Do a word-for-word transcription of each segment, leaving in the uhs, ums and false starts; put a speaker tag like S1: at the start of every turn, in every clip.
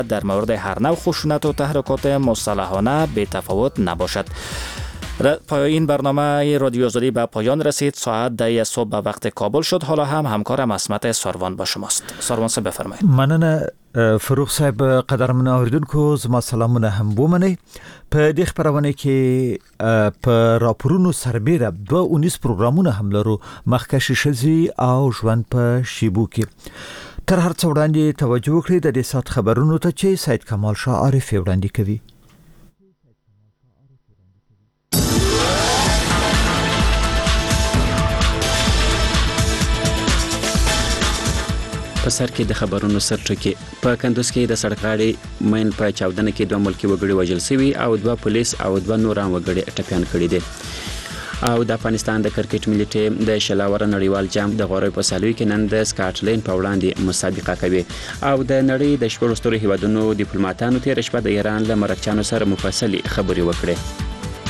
S1: در مورد هر نوع خشونت و تحرکات مسلحانه بی‌تفاوت نباشد. این برنامه رادیو آزادی به پایان رسید. ساعت ده صبح به وقت کابل شد. حالا هم همکارم عصمت ساروان با شماست. ساروان صاحب بفرمایید.
S2: مننه فروغ صاحب. قدرمن اوریدونکو زما سلامونه هم بومنئ. په دې خبرونه کې په راپورونو سربېره دوه اونیس پروګرامونه هم لرو، مخکښې ښځې او ژوند په شیبو کې. تر هر څه وړاندې توجه وکړئ د دې ساعت خبرونو ته چې سید کمال شاه عارف وړاندې کوي.
S3: په سر کې د خبرونو سرټکی. په کندوز کې د سړک غاړې مین په چاودنه کې دوه ملکی وګړي وژل شوي او دوه پولیس او دوه نور عام وګړي ټپیان کړي دي. او د افغانستان د کرکټ ملي ټیم د شلاور نړیوال جام د غوړې په سالوي کې نن د سکاټلند په وړاندې مسابقه کوي. او د نړۍ د شپږ ستورو هیوادونو ډیپلوماټانو تیر شپه د ایران له مرکچانو سره مفصلي خبرې وکړې.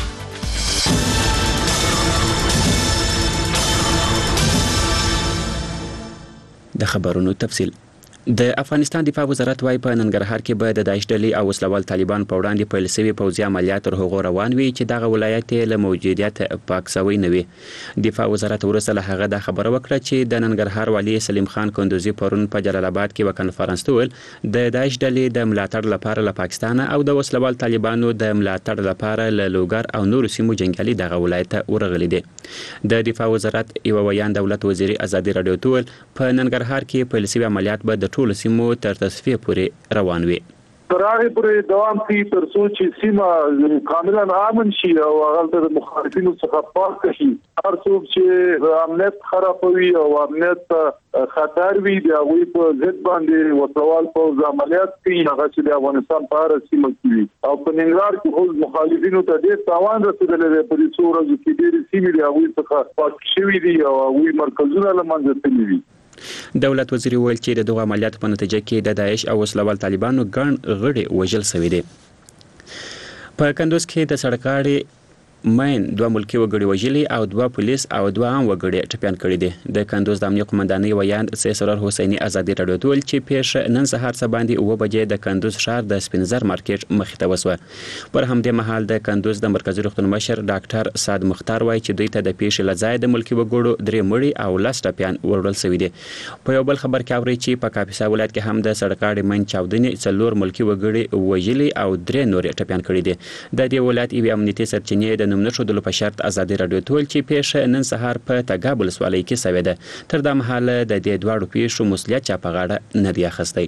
S3: د خبرونو تفصیل. د افغانستان دفاع وزارت وايي په ننګرهار کې به د داعش ډلې او وسلوال طالبان په وړاندې پیل شوي پوځي عملیات تر هغو روان وي چې دغه ولایت له موجودیت پاک شوی نه وي. دفاع وزارت وروسته له هغه دا خبره وکړه چې د ننګرهار والي سلیم خان کندوزي پرون په جلال آباد کې په کنفرانس ټول د داعش ډلې د ملاتړ لپاره له پاکستان او د وسلوال طالبانو د ملاتړ لپاره له لوګر او نورو سیمو جنګیالي دغه ولایت ورغلي دي. د دفاع وزارت یو ویان دولت وزیر ازادي رادیو ټول په ننګرهار کې پیل شوي عملیات به د ټولو سیمو تر تصفیه پورې روان وي.
S4: تر هغه پورې دوام کوي تر څو چې سیمه کاملا امن شي او هغه د مخالفینو څخه پاک شي. هر څوک چې امنیت خرابوي او امنیت خطر وي د هغوی په ضد باندې وسلوال پوځ عملیات کوي، هغه چې د افغانستان په هره سیمه کې وي. او په ننګرهار کې خو مخالفینو ته ډېر تاوان رسېدلی دی. په دې څو ورځو کې ډېرې سیمې د هغوی څخه پاک شوي دي او هغوی مرکزونه له منځه تللي دي.
S3: دولت وزیر ویل چې د دغه عملیاتو په نتیجه کې د داعش او وسلوال طالبانو ګڼ غړي وژل شوي دي. په کندوز کې د سړک غاړې مین دوه ملکی وګړي وژلي او دوه پولیس او دوه عام وګړي ټپیان کړي دي. د کندوز د امنیه قومندانۍ ویان سید سرور حسیني ازادي رادیو ټول چې پیښ نن سهار څه باندې اوه بجې د کندوز ښار د سپینزر مارکیټ مخې ته وسوه. پر همدې مهال د کندوز د مرکزي روغتون مشر ډاکټر سعد مختار وایي چې دوی ته د پیښې له ځایه د ملکی وګړو درې مړي او لس ټپیان وړل شوي دي. په یو بل خبر کې اوري چې په کاپیسا ولایت کې هم د سړک غاړې مین چاودنې څلور ملکی وګړي وژلي او درې نور ټپیان کړي دي. د دې ولایت یوې امنیتي سرچینې د نوم نه ښودلو په شرط ازادي رادیو ټول چې پیښه نن سهار په تګاب ولسوالۍ کې شوې ده. تر دا مهاله د دې دواړو پیښو مسؤلیت چا په غاړه نه دی اخیستی.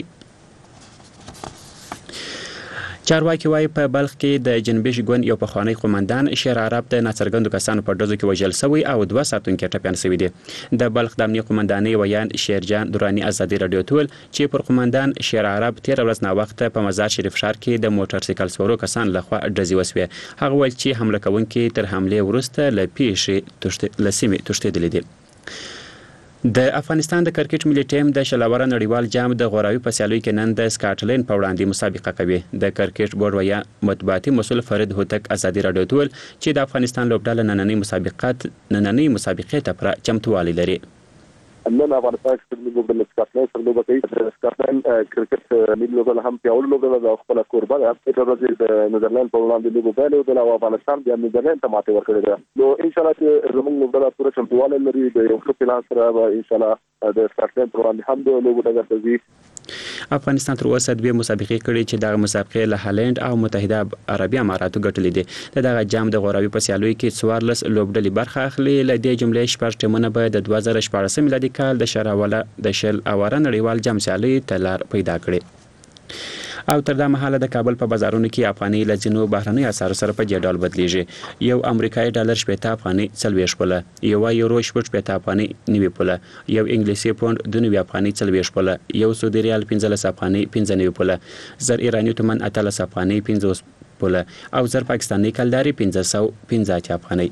S3: چارواکي وايي په بلخ کې د جنوبي ژغورن یو پخوانی قومندان شیر عرب د ناڅرګندو کسانو په ډزو کې وژل شوی او دوه ساتونکي ټپیان شوي دي. د بلخ د امنیه قومندانۍ ویان شیرجان دراني ازادي رادیو ټول چې پر قومندان شیر عرب تیر ورځ ناوخته په مزار شریف ښار کې د موټر سایکل سپرو کسان لخوا ډزې وسوې. هغه ویل چې حمله کوونکي تر حملې وروسته له پیښې له سیمې تښتېدلي دي. د افغانستان د کرکټ ملي ټیم د شلاور نړیوال جام د غوراوي په سیالیو کې نن د سکاټلند په وړاندې مسابقه کوي. د کرکټ بورډ ویان مطبوعاتي مسؤل فرید هوتک ازادي رادیو ټول چې د افغانستان لوبډله نننۍ مسابقات نننۍ مسابقې ته پر چمتووالی لري.
S5: نن افغانستان کې د لوبډلې سکاټلند سره لوبه کوي. سکاټلند کرکټ ملي لوبډله هم پیاوړې لوبډله ده او خپله کوربه ده. په ورځ د نیدرلند په وړاندې لوبه پیل او افغانستان بیا نیدرلند ته ماتې ورکړې ده. نو ان شاء الله چې زموږ لوبډله پوره چمتووالی لري. د یو ښه پلان سره به ان شاء الله د سکاټلند په وړاندې هم د لوبو ډګر ته ځي.
S3: افغانستان تر اوسه دوه مسابقې کړي چې دغه مسابقې له هالند او متحده عربي اماراتو ګټلې دي. دغه جام د غوراوي په سیالیو کې څوارلس لوبډلې برخه اخلي. له دې جملې شپږ ټیمونه به د دوه زره شپاړسم میلادي کال د شراوله د شل اواره نړیوال جام سیالیو ته لار پیدا کړي. او تر دا مهاله د کابل په بازارونو کې افغاني له ځینو بهرنیو اسعارو سره په دې ډول بدلیږي. یو امریکایي ډالر شپېته افغاني څلوېښت پوله، یو یورو شپږ شپېته افغاني نوي پوله، یو انګلیسي پوند دوه نوي افغاني څلوېښت پوله، یو سعودي ریال پنځلس افغاني پنځه نوي پوله، زر ایراني تومن اتلس افغاني پنځوس پوله او زر پاکستاني کلداري پنځه سوه پنځه اتیا افغاني.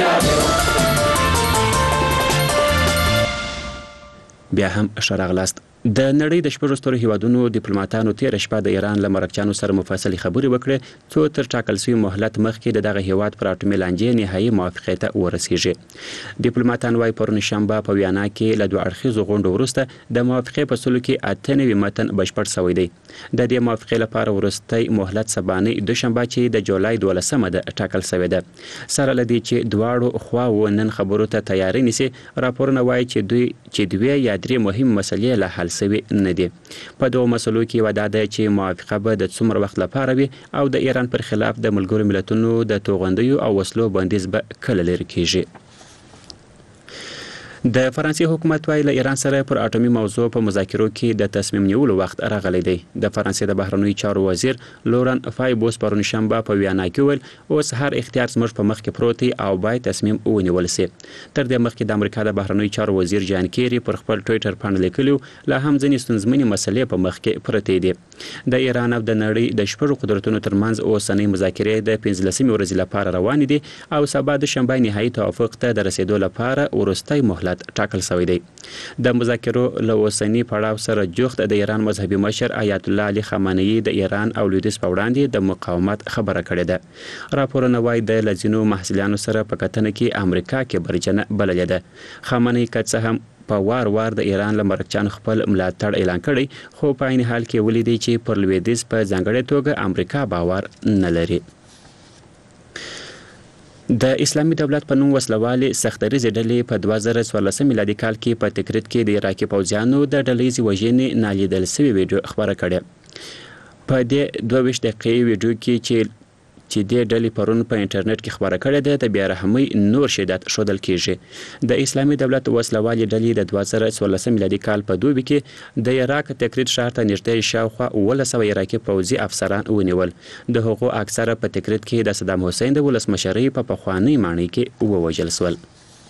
S3: بیا هم ښه راغلاست. د نړۍ د شپږ سترو هیوادونو ډیپلوماټانو تیر شپه د ایران له مرکچانو سره مفصلي خبرې وکړې څو تر ټاکل شوی مهلت مخکې د دغه هیواد پر اټومي لانجې نهایي موافقت ته ورسیږي. ډیپلوماټان وايي پرون شنبه په ویانا کې له دوه اړخیزو غونډو وروسته د موافقې په سلو کې اته نوي متن بشپړ شوی دی. د دې موافقې لپاره وروستۍ مهلت سبانه دوشنبه چې د جولای دولسمه ده ټاکل شوی ده. سره لدی چې دواړو خواو نن خبرو ته تیاری نیسي. راپورونه وايي چې دوی چې دوی یا درې مهم مسلې له حل سوي نه دي. په دوه مسلو کې وعده ده چې موافقه به د څومره وخت لپاره وي او د ایران پر خلاف د ملګرو ملتونو د توغندیو او وسلو بندیز به کله لري کیږي. د فرانسې حکومت وايي له ایران سره پر اټومي موضوع په مذاکرو کې د تصمیم نیولو وخت راغلی دی. د فرانسې د بهرنیو چارو وزیر لوران فایبوس پرون شنبه په ویانا کې ویل اوس هر اختیار زموږ په مخ کې پروت دی او باید تصمیم ونیول شي. تر دې مخکې د امریکا د بهرنیو چارو وزیر جان کیری پر خپل ټوئیټر باندې لیکلو له هم ځینې ستونزمنې مسلې په مخ کې پرتې دي. د ایران او د نړۍ د شپږ قدرتونو ترمنځ اوسنۍ مذاکرې د پنځلسمې ورځې لپاره روانې دي او سبا د شنبه نهایي توافق ته د رسیدو لپاره ورستۍ مهلت ټاکل شوی دی. د مذاکرو له اوسنی پړاو سره جوخت د ایران مذهبي مشر آیت الله علي خامنه‌ای د ایران او لویدیځ په وړاندې د مقاومت خبره کړې ده. راپورونه وايي د لزینو محصلانو سره په کتنه کې امریکا کې برجنه بللې ده. خامنه‌ای که څه هم په وار وار د ایران له مرکچانو خپل ملاتړ اعلان کړی خو په عین حال کې ولیدي چې پر لویدیځ په ځانګړې توګه امریکا باور نه لري. د اسلامي دولت په نوم وسلوالې سختریزې ډلې په دوه زره څوارلسم میلادي کال کې په تکریت کې د عراقي پوځیانو د ډلهیزې وژنې نالیدل شوې ویډیو خبره کړې. په دې دوه ویشت دقیقې ویډیو کې چې چې د ډلې پرون په انټرنیټ کې خبره کړې ده د بیا رحمۍ نور شدت ښودل کیږي. د اسلامي دولت وسلوالې ډلې د دوه زره څوارلسم میلادي کال په دوبي کې د عراق تکریت ښار ته نږدې شاوخوا اوولس سوه عراقي پوځي افسران ونیول. د هغو اکثره په تکریت کې د صدام حسین د ولسمشرۍ په پخوانۍ ماڼۍ کې ووژل شول.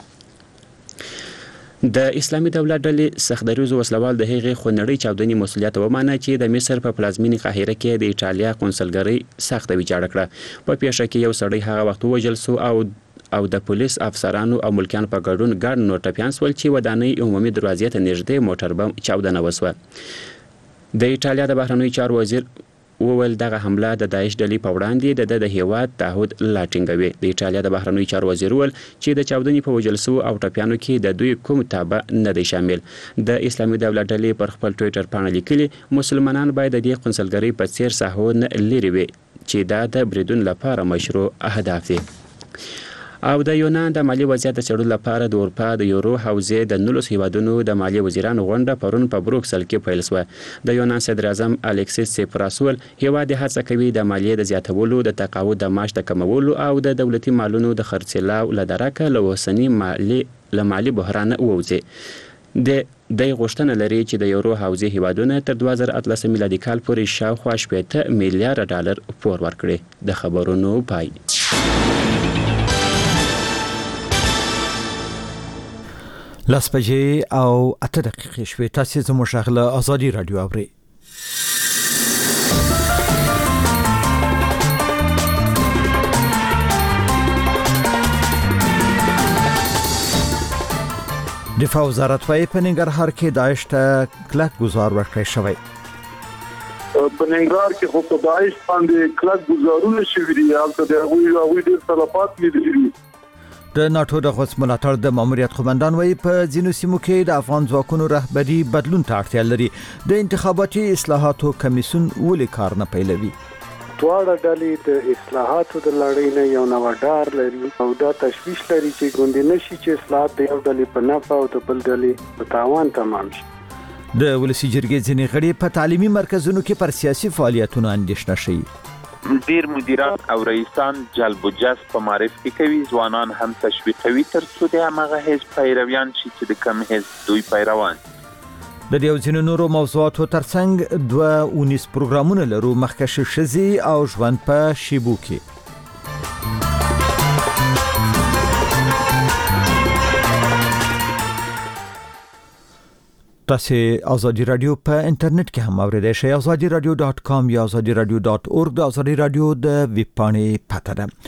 S3: د اسلامي دولت ډلې سختدریزو وسلوال د هغې خونړۍ چاودنې مسؤلیت ومانه چې د مصر په پلازمینې قاهره کې د ایټالیا قونسلګرۍ سخته ویجاړه کړه. په پیښه کې یو سړی هغه وخت ووژل شو او او د پولیس افسرانو او ملکیانو په ګډون ګڼ نور ټپیان شول چې ودانۍ عمومي دروازې ته نږدې موټر بم چاودنه وسوه. د ایټالیا د بهرنیو چارو وزیر وویل دغه حمله د داعش ډلې په وړاندې د د هیواد تعهد لا ټینګوي. د ایټالیا د بهرنیو چارو وزیر وویل چې د چاودنې په وژل شوو او ټپیانو کې د دوی کوم تابع نه دی شامل. د اسلامي دولت ډلې پر خپل ټوئیټر باندې لیکلي مسلمانان باید د دې قونسلګرۍ په څیر ساحو نه لرې وي چې دا د بریدون لپاره مشروع اهداف دي. او د یونان د مالی وضعیت د څېړلو لپاره د اروپا د یورو حوزې د نولس هیوادونو د مالی وزیرانو غونډه پرون په بروکسل کې پیل شوه. د یونان صدر اعظم الکسیس سیپراس ویل هیواد هڅه کوي د مالیې د زیاتولو، د تقاعد د معاش د کمولو او د دولتي مالونو د خرڅلاو له درکه له اوسني مالي له مالي بحران ووځي. د د غوښتنه لري چې د یورو حوزې هیوادونه تر دوه زره اتلسم میلادي کال پورې شاوخوا شپېته میلیارډ ډالر پور ورکړي. د خبرونو پای.
S2: لاس بجې او اته دقیقې شوې. تاسو زموږ غږ له ازادي رادیو اورئ. دفاع وزارت وايي په ننګرهار کې داعش ته کلک گزار ورکړی شوی.
S4: په ننګرهار کې خو په داعش باندې کلک گزارونه شوي دي. هلته د هغوی هغوی ډېر تلفات لیدلي دي.
S2: د ناتو د غوث ملاتړ د ماموریت قومندان وايي په ځینو سیمو کې د افغان ځواکونو رهبري بدلون ته اړتیا لري. د انتخاباتي اصلاحاتو کمیسیون ولې کار نه پیلوي؟
S6: دواړه ډلې د اصلاحاتو د لړۍ نه یو نوی ډار لري او دا تشویش لري چې ګوندې نشي چې اصلاحات د یو ډلې په نفع او د بل ډلې په تاوان تمام شي.
S2: د ولسی جرګې ځینې غړي په تعلیمي مرکزونو کې پر سیاسي فعالیتونو اندېښنه شي.
S7: ډیر مدیران او رئیسان جلب و جذب په معرفي کوي، ځوانان هم تشویقوي ترڅو د هغه حزب پیرویان شي چې د کوم حزب دوی پیروان.
S2: د دې ځینو نورو موضوعاتو ترڅنګ دوه اونیس پروګرامونه لرو، مخکښ شزي او ژوند په شیبو کې. تاسو آزادی رادیو په انټرنیټ کې هم اوریدئ شئ. آزادی رادیو ډاټ کام یا آزادی رادیو ډاټ اورګ د آزادی رادیو د ویب پاڼې پته ده.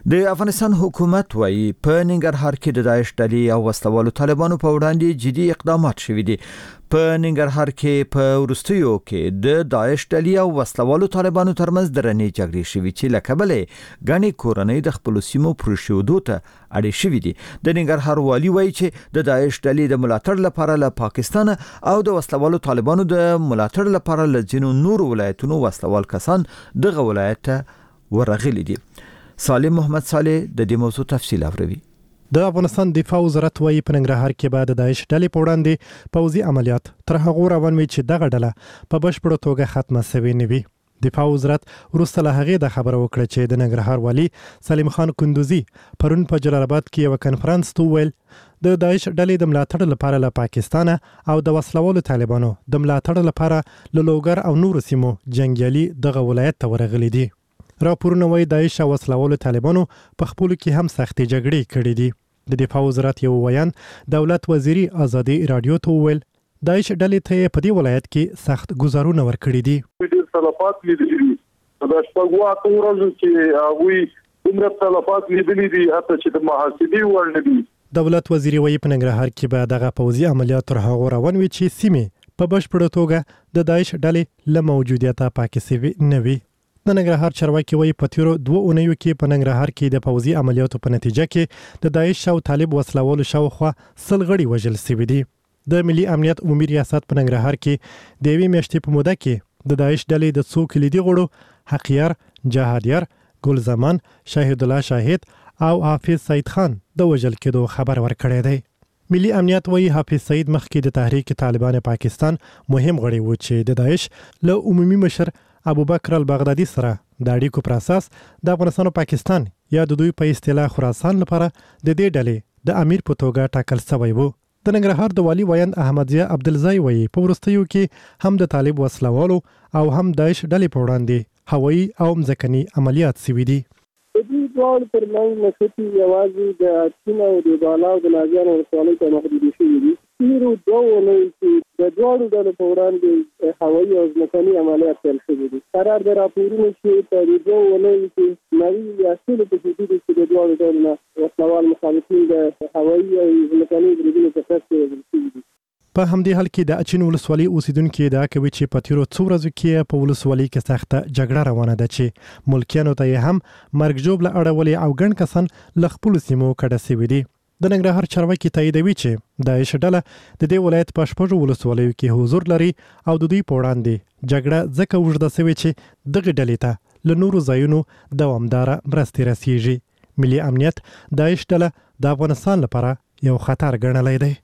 S2: د افغانستان حکومت وايي په ننګرهار کې د داعش ډلې او وسلوالو طالبانو په وړاندې جدي اقدامات شوي دي. په ننګرهار کې په وروستیو کې د داعش ډلې او وسلوالو طالبانو ترمنځ درنې جګړې شوي چې له کبله غني کورنۍ د خپل سیمو پرشودو ته اړې شوي دي. د ننګرهار والي وايي چې د داعش ډلې د ملاتړ لپاره له پاکستان او د وسلوالو طالبانو د ملاتړ لپاره له ځینو نور ولایتونو وسلوال کسان دغه ولایت ته ورغلي دي. سالم محمد صالح د دې موضوع تفصیل اوري.
S8: د افغانستان دفاع وزارت وايي په ننګرهار کې بعد د داعش ډلې په وړاندې پوځي عملیات تر هغه روان وي چې دغه ډله په بشپړه توګه ختمه شوې نه وي. دفاع وزارت وروسته له هغې د خبره وکړه چې د ننګرهار والي سلیم خان کندوزي پرون په جلال آباد کې یو کنفرانس ته وویل د داعش ډلې د ملاتړ لپاره له پاکستان او د وسلوالو طالبانو د ملاتړ لپاره له لوګر او نورو سیمو جنگیالي دغه ولایت ته ورغلي دي. راپورونه وايي داعش او وسلوالو طالبانو په خپلو کې هم سختې جګړې کړې دي. د دفاع وزارت یو ویان دولت وزیري ازادي رادیو ته وویل داعش ډلې ته په دې ولایت کې سخت ګزارونه ورکړي دي.
S4: ډېر تلفات لیدلي دي. د شپږو اتو ورځو کې هغوی دومره تلفات لیدلي دي حتی چې د محاسبې وړ نه دي.
S8: دولت وزیري وايي په ننګرهار کې به دغه پوځي عملیات تر هغو روان وي چې سیمې په بشپړه توګه د داعش ډلې له موجودیته پاکې سوي نه وي. د ننګرهار چارواکي وايي په تیرو دوه اونیو کې په ننګرهار کې د پوځي عملیاتو په نتیجه کې د داعش او طالب وسلوالو شاوخوا سل غړي وژل شوي دي. د ملي امنیت عمومي ریاست په ننګرهار کې د یوې میاشتې په موده کې د داعش ډلې د څو کلیدي غړو حقیار، جهادیار، ګل زمان، شاهد الله شاهد او حافظ سید خان د وژل کېدو خبر ورکړی دی. ملي امنیت وايي حافظ سید مخکې د تحریک طالبان پاکستان مهم غړی و چې د داعش له عمومي مشر ابو بکر البغدادي سره د اړیکو پر اساس د افغانستان او پاکستان یا د دوی په اصطلاح خراسان لپاره د دې ډلې د امیر په توګه ټاکل شوی و. د ننګرهار د والي ویاند احمدزیه عبدالزای وايي په وروستیو کې هم د طالب وسلوالو او هم داعش ډلې په وړاندې هوایي او مځکني عملیات شوي دي.
S6: د دې ډول ترمنځ نښتې یوازې د چین او د بالا او د نازیانو ولسوالۍ ته محدودې شوي دي. تېرو دوه اونیو کې د دواړو ډلو په وړاندې هوایي او ځمکني عملیات پیل شوي دي. قرار د راپورونو چې په دې دوه اونیو کې نوي یا سلو په حدودو کې د دواړو ډلو نه وسلوال مخالفین د هوایي او ځمکني بریدونو په ترڅ کې وژل شوي دي.
S8: په همدې حال کې د اچین ولسوالۍ اوسیدونکو ادعا کوي چې په تیرو څو ورځو کې په ولسوالۍ کې سخته جګړه روانه ده چې ملکیانو ته یې هم مرګ ژوبله اړولې او ګڼ کسان له خپلو سیمو کډه شوي دي. د ننګرهار چارواکي تاییدوي چې داعش ډله د دې ولایت په شپږو ولسوالیو کې حضور لري او د دوی په وړاندې جګړه ځکه اوږده شوې چې دغې ډلې ته له نورو ځایونو دوامداره مرستې رسیږي. ملي امنیت داعش ډله د افغانستان لپاره یو خطر ګڼلی دی.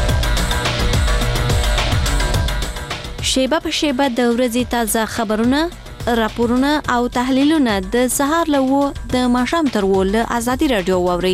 S9: شیبه په شیبه د ورځې تازه خبرونه، راپورونه او تحلیلونه د سهار له وو د ماښام تر وو له ازادي رادیو واورئ.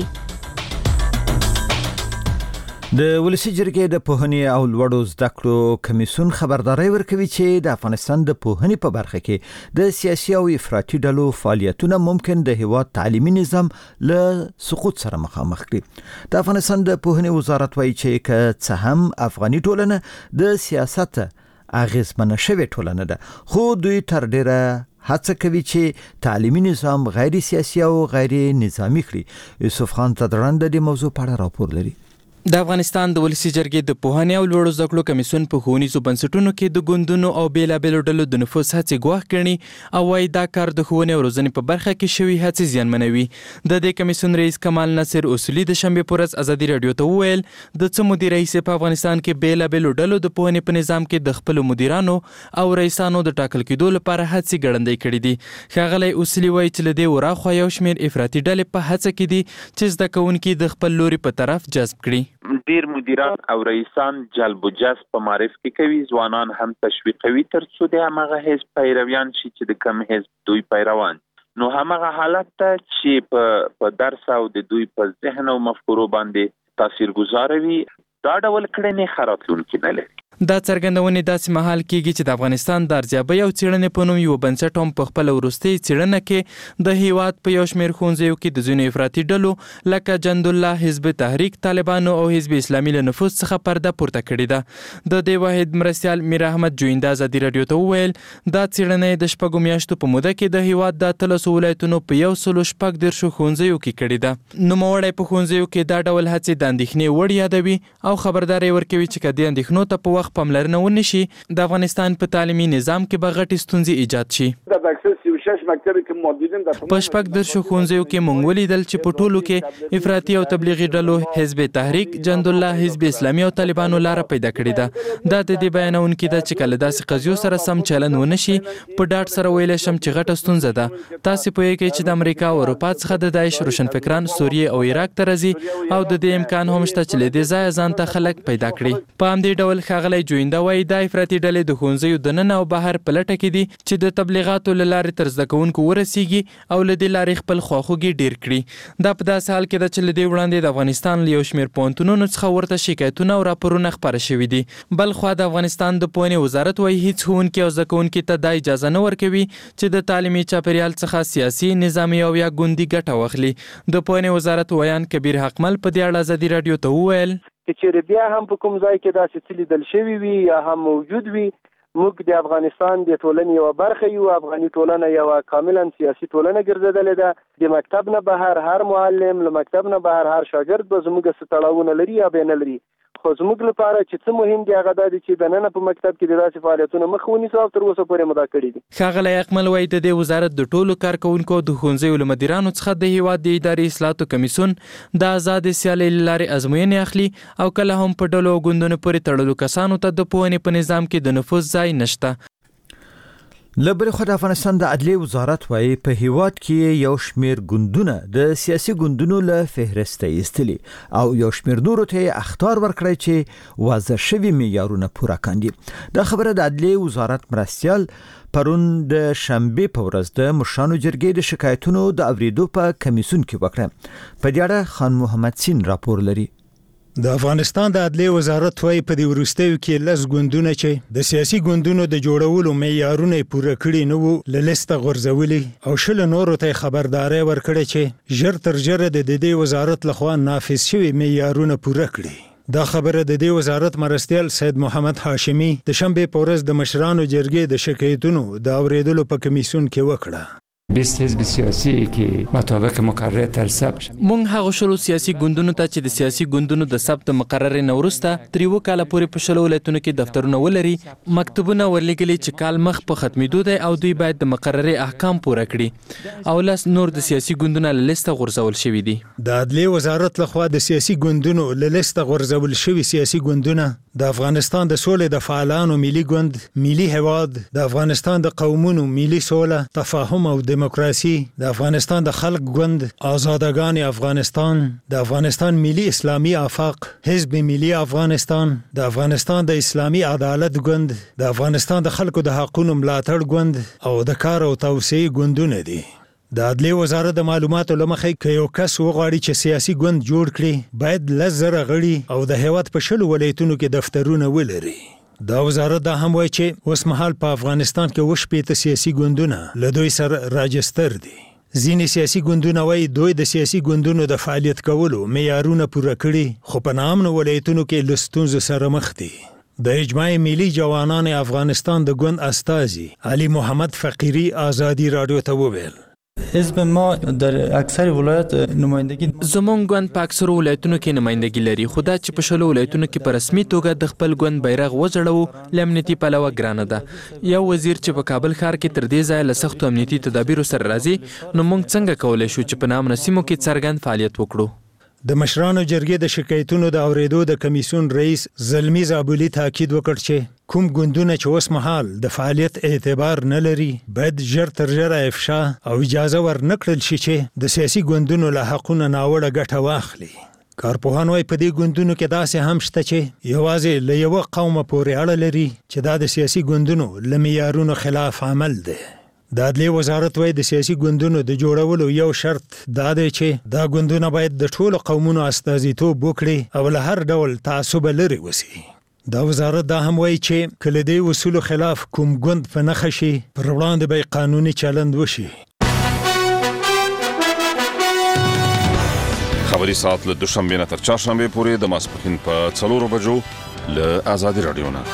S2: د ولسی جرګې د پوهنې او لوړو زده کړو کمیسیون خبرداري ورکوي چې د افغانستان د پوهنې په برخه کې د سیاسي او افراطي ډلو فعالیتونه ممکن د هیواد تعلیمي نظام له سقوط سره مخامخ کړي. د افغانستان د پوهنې وزارت وايي چې که څه هم افغاني ټولنه د سیاست اغیزمنه شوې ټولنه ده، خو دوی تر ډیره هڅه کوي چې تعلیمي نظام غیر سیاسي او غیر نظامی کړي. یوسف خان تدران د دې موضوع په اړه راپور لري.
S10: د افغانستان د ولسی جرګې د پوهنې او لوړو زده کړو کمیسیون په ښوونیزو بنسټونو کې د ګوندونو او بیلابیلو ډلو د نفوذ هڅې ګواښ کړي او وايي دا کار د ښوونې او روزنې په برخه کې شوي هڅې زیانمنوي. د دې کمیسیون رئیس کمال ناصر اصولي د شنبې په ورځ ازادي رادیو ته وویل د څه مودې راهیسې په افغانستان کې بیلابیلو ډلو د پوهنې په نظام کې د خپلو مدیرانو او رئیسانو د ټاکل کېدو لپاره هڅې ګړندۍ کړي دي. ښاغلی اصولي وايي چې له دې وراخوا یو شمېر افراطي ډلې په هڅه کې دي چې زده کوونکي د خپل لوري په طرف جذب کړي.
S7: ډیر مدیران او رئیسان جلب و جذب په معرف کې کوي، ځوانان هم تشویقوي تر څو د همغه حزب پیرویان شي چې د کم حزب دوی پیروان. نو همغه حالت ته چې په درس او د دوی په ذهن او مفکورو باندې تاثیر گذار وي، دا ډول کړنې خراتلونکي نه لري.
S10: دا څرګندونې داسې مهال کېږي چې د افغانستان د ارزیابۍ او څېړنې په نوم یو بنسټ هم په خپله وروستۍ څېړنه کې د هیواد په یو شمېر ښوونځیو کې د ځینو افراطي ډلو لکه جندالله، حزب تحریک طالبانو او حزب اسلامي له نفوذ څخه پرده پورته کړې ده. د دې واحد مرستیال میر احمد جوینده ازادي راډیو ته وویل دا څېړنه د شپږو میاشتو په موده کې د هیواد د اتلسو ولایتونو په یو سلو شپږ دېرشو ښوونځیو کې کړې ده. نوموړی په ښوونځیو کې دا ډول هڅې د اندېښنې وړ یادوي او خبرداری ورکوي چې که دې اندېښنو ته په وخت پاملرنه ونه شي د افغانستان په تعلیمي نظام کې به غټې ستونزې ایجاد شي. په شپږ دېرشو ښوونځیو کې موږ ولیدل چې په ټولو کې افراطي او تبلیغي ډلو حزب تحریک، جندالله، حزب اسلامي او طالبانو لاره پیدا کړې ده. دا د دې بیانونکي ده چې کله داسې قضیو سره سم چلن ونه شي په ډاډ سره ویلی شم چې غټه ستونزه ده. تاسې پوهیږئ چې د امریکا او اروپا څخه د داعش روشنفکران سوریې او عراق ته راځي او د دې امکان هم شته چې له دې ځایه ځان ته خلک پیدا کړي. په همدې ډول ښاغلی جوینده وایي دا افراطي ډلې د ښوونځیو دننه او بهر په لټه کې دي چې د تبلیغاتو له لارې تر زده کوونکو ورسیږي او له دې لارې خپل خواخوږي ډیر کړي. دا په داسې حال کې ده چې له دې وړاندې د افغانستان له یو شمېر پوهنتونونو څخه ورته شکایتونه او راپورونه خپاره شوي دي. بل خوا د افغانستان د پوهنې وزارت وایي هیڅ ښوونکي او زده کوونکي ته دا اجازه نه ورکوي چې د تعلیمي چاپیریال څخه سیاسي، نظامي او یا ګوندي ګټه واخلي. د پوهنې وزارت ویان کبیر حقمل په دې اړه ازادي راډیو ته وویل
S6: چې چیرې بیا هم په کوم ځای کې داسې څه لیدل شوي وي یا هم موجود وي، موږ د افغانستان د ټولنې یوه برخه یو. افغاني ټولنه یوه کاملا سیاسي ټولنه ګرځېدلې ده. د مکتب نه بهر هر معلم، له مکتب نه بهر هر شاګرد به زموږ څه تړاوونه لري یا به نه لري. خو زموږ لپاره چې څه مهم دي هغه دا دي چې دننه په مکتب کې د داسې فعالیتونو مخ ونیسو او تر اوسه پورې مو دا کړي دي.
S10: ښاغلی اقمل وایي د دې وزارت د ټولو کارکوونکو د ښوونځیو له مدیرانو څخه د هیواد د اداري اصلاحاتو کمیسیون د ازادې سیالۍ له لارې ازموینې اخلي او کله هم په ډلو او ګوندونو پورې تړلو کسانو ته د پوهنې په نظام کې د نفوذ ځای نشته.
S2: له بلې خوا د افغانستان د عدلیې وزارت وایي په هیواد کې یو شمېر ګوندونه د سیاسي ګوندونو له فهرسته ایستلي او یو شمېر نورو ته اخطار ورکړی چې واضح شوي معیارونه پوره کاندي. دا خبره د عدلیې وزارت مرستیال پرون د شنبې په ورځ د مشرانو جرګې د شکایتونو د اوریدو په کمیسیون کې وکړه. په دې اړه خان محمد سین راپور لري.
S11: د افغانستان د عدلیې وزارت وایي په دې وروستیو کې لس ګوندونه چې د سیاسي ګوندونو د جوړولو معیارونه پوره کړي نه وو له لیسته غورځولي او شل نورو ته خبرداری ورکړي چې ژر تر ژره د دې وزارت لخوا نافذ شوي معیارونه پوره کړي. دا خبره د دې وزارت مرستیال سید محمد هاشمی د شنبې په ورځ د مشرانو جرګې د شکایتونو د اوریدلو په کمیسیون کې وکړه.
S12: بیست حزب سیاسی که مطابق مقرره تر ثبت
S10: مونږ هغه شلو سیاسي ګوندونو ته چې د سیاسي ګوندونو د ثبت مقررې نه وروسته تر یوه کاله پورې په شلو ولایتونو کې دفترونه ولري مکتوبونه ورلیږلي چې کال مخ په ختمېدو دی او دوی باید د مقررې احکام پوره کړي او لس نور د سیاسي ګوندونه له لیسته غورځول شوي دي.
S11: د عدلیې وزارت لخوا د سیاسي ګوندونو له لیسته غورځول شوي سیاسي ګوندونه د افغانستان د سولې د فعالانو ملي ګوند، ملي هیواد، د افغانستان د قومونو ملي سوله، تفاهم او دیموکراسي، د افغانستان د خلق ګوند، آزادګان افغانستان، د افغانستان ملي اسلامي آفاق، حزب ملي افغانستان، د افغانستان د اسلامي عدالت ګوند، د افغانستان د خلکو د حقوقو ملاتړ ګوند او د کار او توسعې ګوندونه دي. د عدلیې وزارت د معلوماتو له مخې که یو کس وغواړي چې سیاسي ګوند جوړ کړي باید لس زره غړي او د هیواد په شلو ولایتونو کې دفترونه ولري. دا وزارت دا هم وایي چې اوس مهال په افغانستان کې اووه شپېته سیاسي ګوندونه له دوی سره راجستر دي. ځینې سیاسي ګوندونه وایي دوی د سیاسي ګوندونو د فعالیت کولو معیارونه پوره کړي خو په ناامنو ولایتونو کې له ستونزو سره مخ دي. د اجماع ملي جوانان افغانستان د ګوند استازي علي محمد فقیری ازادي راډیو ته وویل
S13: حزب ما در اکثر ولایت نمایندگی
S10: زمون ګوند په اکثر ولایتونو کې نمایندګي لري خو دا چې په شلو ولایتونو کې په رسمي توګه د خپل ګوند بیرغ وځړو له امنیتي پلوه ګرانه ده. یو وزیر چې په کابل ښار کې تر دې ځایه له سختو امنیتي تدابیرو سره راځي نو موږ څنګه کولی شو چې په نامنه سیمو کې څرګند فعالیت وکړو.
S11: د مشرانو جرګې د شکایتونو د اوریدو د کمیسیون رئیس زلمی زابلی تاکید وکړ چې کوم ګوندونه چې اوس مهال د فعالیت اعتبار نه لري باید ژر تر ژره افشا او اجازه ورنکړل شي چې د سیاسي ګوندونو له حقونو ناوړه ګټه واخلي. کارپوهان وايي په دې ګوندونو کې داسې هم شته چې یوازې له یوه قومه پورې اړه لري چې دا د سیاسي ګوندونو له معیارونو خلاف عمل دی. د عدلیې وزارت وايي د سیاسي ګوندونو د جوړولو یو شرط دا دی چې دا ګوندونه باید د ټولو قومونو استازیتوب وکړي او له هر ډول تعصب لرې وسي. دا وزارت دا هم وایي چې کله د اصولو خلاف کوم ګوند په نخښه شي پر وړاندې به قانوني چلند وشي.
S14: خبري ساعت له دوشنبه نه تر چهارشنبه پورې د ماسپښین په څلورو بجو له آزادي رادیو نه.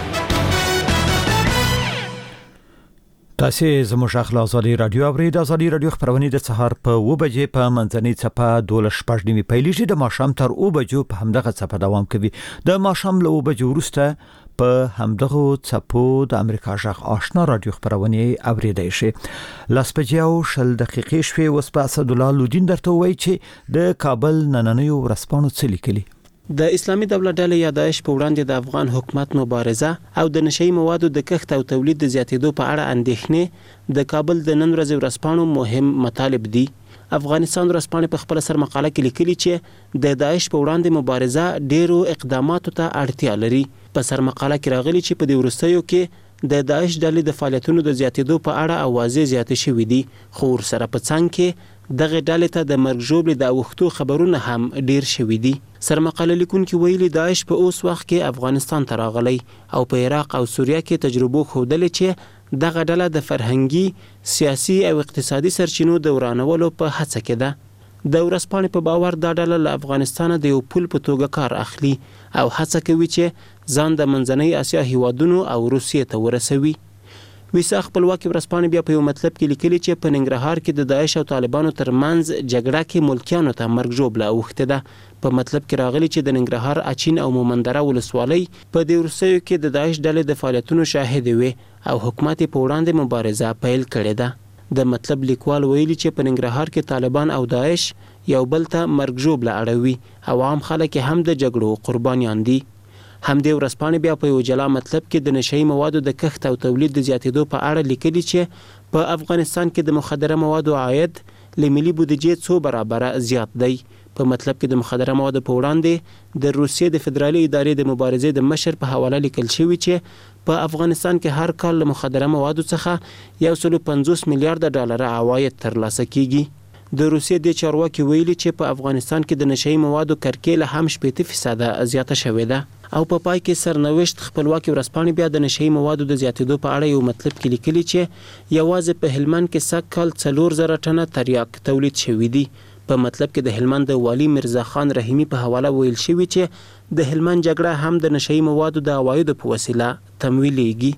S2: تاسو زموږ اخلا آزادي رادیو اورئ. د آزادي رادیو خبرونه د سهار په و بجې په منځنۍ څپه دولس شپږ نیمې پیلېږي، د ماښام تر او بجو په همدغه څپه دوام کوي. د ماښام له او بجو وروسته په همدغه څپو د امریکا غږ آشنا رادیو خبرونه اوریدای شي. لاس بجې او شل دقیقې شوي. اوس په اسدالله لودین درته وایي چې د کابل نننیو ورځپاڼو څه لیکلي.
S15: د اسلامي دولت ډلې یا داعش په وړاندې د افغان حکومت مبارزه او د نشئی موادو د کښت او تولید د زیاتېدو په اړه اندېښنې د کابل د نن ورځې ورځپاڼو مهم مطالب دي. افغانستان ورځپاڼې په خپل سر مقاله کې لیکلي چې د داعش په وړاندې مبارزه ډیرو اقداماتو ته اړتیا لري. په سر مقاله کې راغلي چې په دې وروستیو کې د داعش ډلې د فعالیتونو د زیاتېدو په اړه اوازې زیاتې شوې دي، خو ورسره په څنګ کې دغه ډلې ته د مرګ ژوبلې د اوښتو خبرونه هم ډیر شوي دي. سرمقاله لیکونکي ویلي داعش په اوس وخت کې افغانستان ته راغلی او په عراق او سوریه کې تجربو ښودلې چې دغه ډله د فرهنګي، سیاسي او اقتصادي سرچینو د ورانولو په هڅه کې ده. د ورځپاڼې په باور دا ډله له افغانستانه د یو پل په توګه کار اخلي او هڅه کوي چې ځان د منځنۍ اسیا هیوادونو او روسیې ته ورسوي. ویسا خپلواکي ورځپاڼې بیا په یو مطلب کې لیکلي چې په ننګرهار کې د داعش او طالبانو ترمنځ جګړه کې ملکیانو ته مرګ ژوبله اوښتې ده. په مطلب کې راغلي چې د ننګرهار اچین او مومندره ولسوالۍ په دې وروستیو کې د داعش ډلې د فعالیتونو شاهدې وې او حکومت یې په وړاندې مبارزه پیل کړې ده. د مطلب لیکوال ویلي چې په ننګرهار کې طالبان او داعش یو بل ته مرګ ژوبله اړوي او عام خلک هم د جګړو قربانیان دي. همدې ورځپاڼې بیا په یو جلا مطلب کې د نشئی موادو د کښت او تولید د زیاتېدو په اړه لیکلي چې په افغانستان کې د مخدره موادو عاید له ملي بودیجې څو برابره زیات دی. په مطلب کې د مخدره موادو په وړاندې د روسیې د فدرالي ادارې د مبارزې د مشر په حواله لیکل شوی چې په افغانستان کې هر کال له مخدره موادو څخه یو سل پنځوس میلیارډ ډالر عواید ترلاسه کیږي. د روسیې د چارواکي ویلي چې په افغانستان کې د نشئی موادو کرکیله هم شپږ فیصد زیاته شوې ده. او په پا پای کې سرنوشت خپلواکي ورځپاڼې بیا د نشئی موادو د زیاتېدو په اړه یو مطلب کې لیکلي چې یوازې په هلمند کې سږ کال څلور زره ټنه تریاک تولید شوي دي. په مطلب کې د هلمند د والي مرزا خان رحیمي په حواله ویل شوي چې د هلمند جګړه هم د نشئی موادو د عوایدو په وسیله تمویلېږي.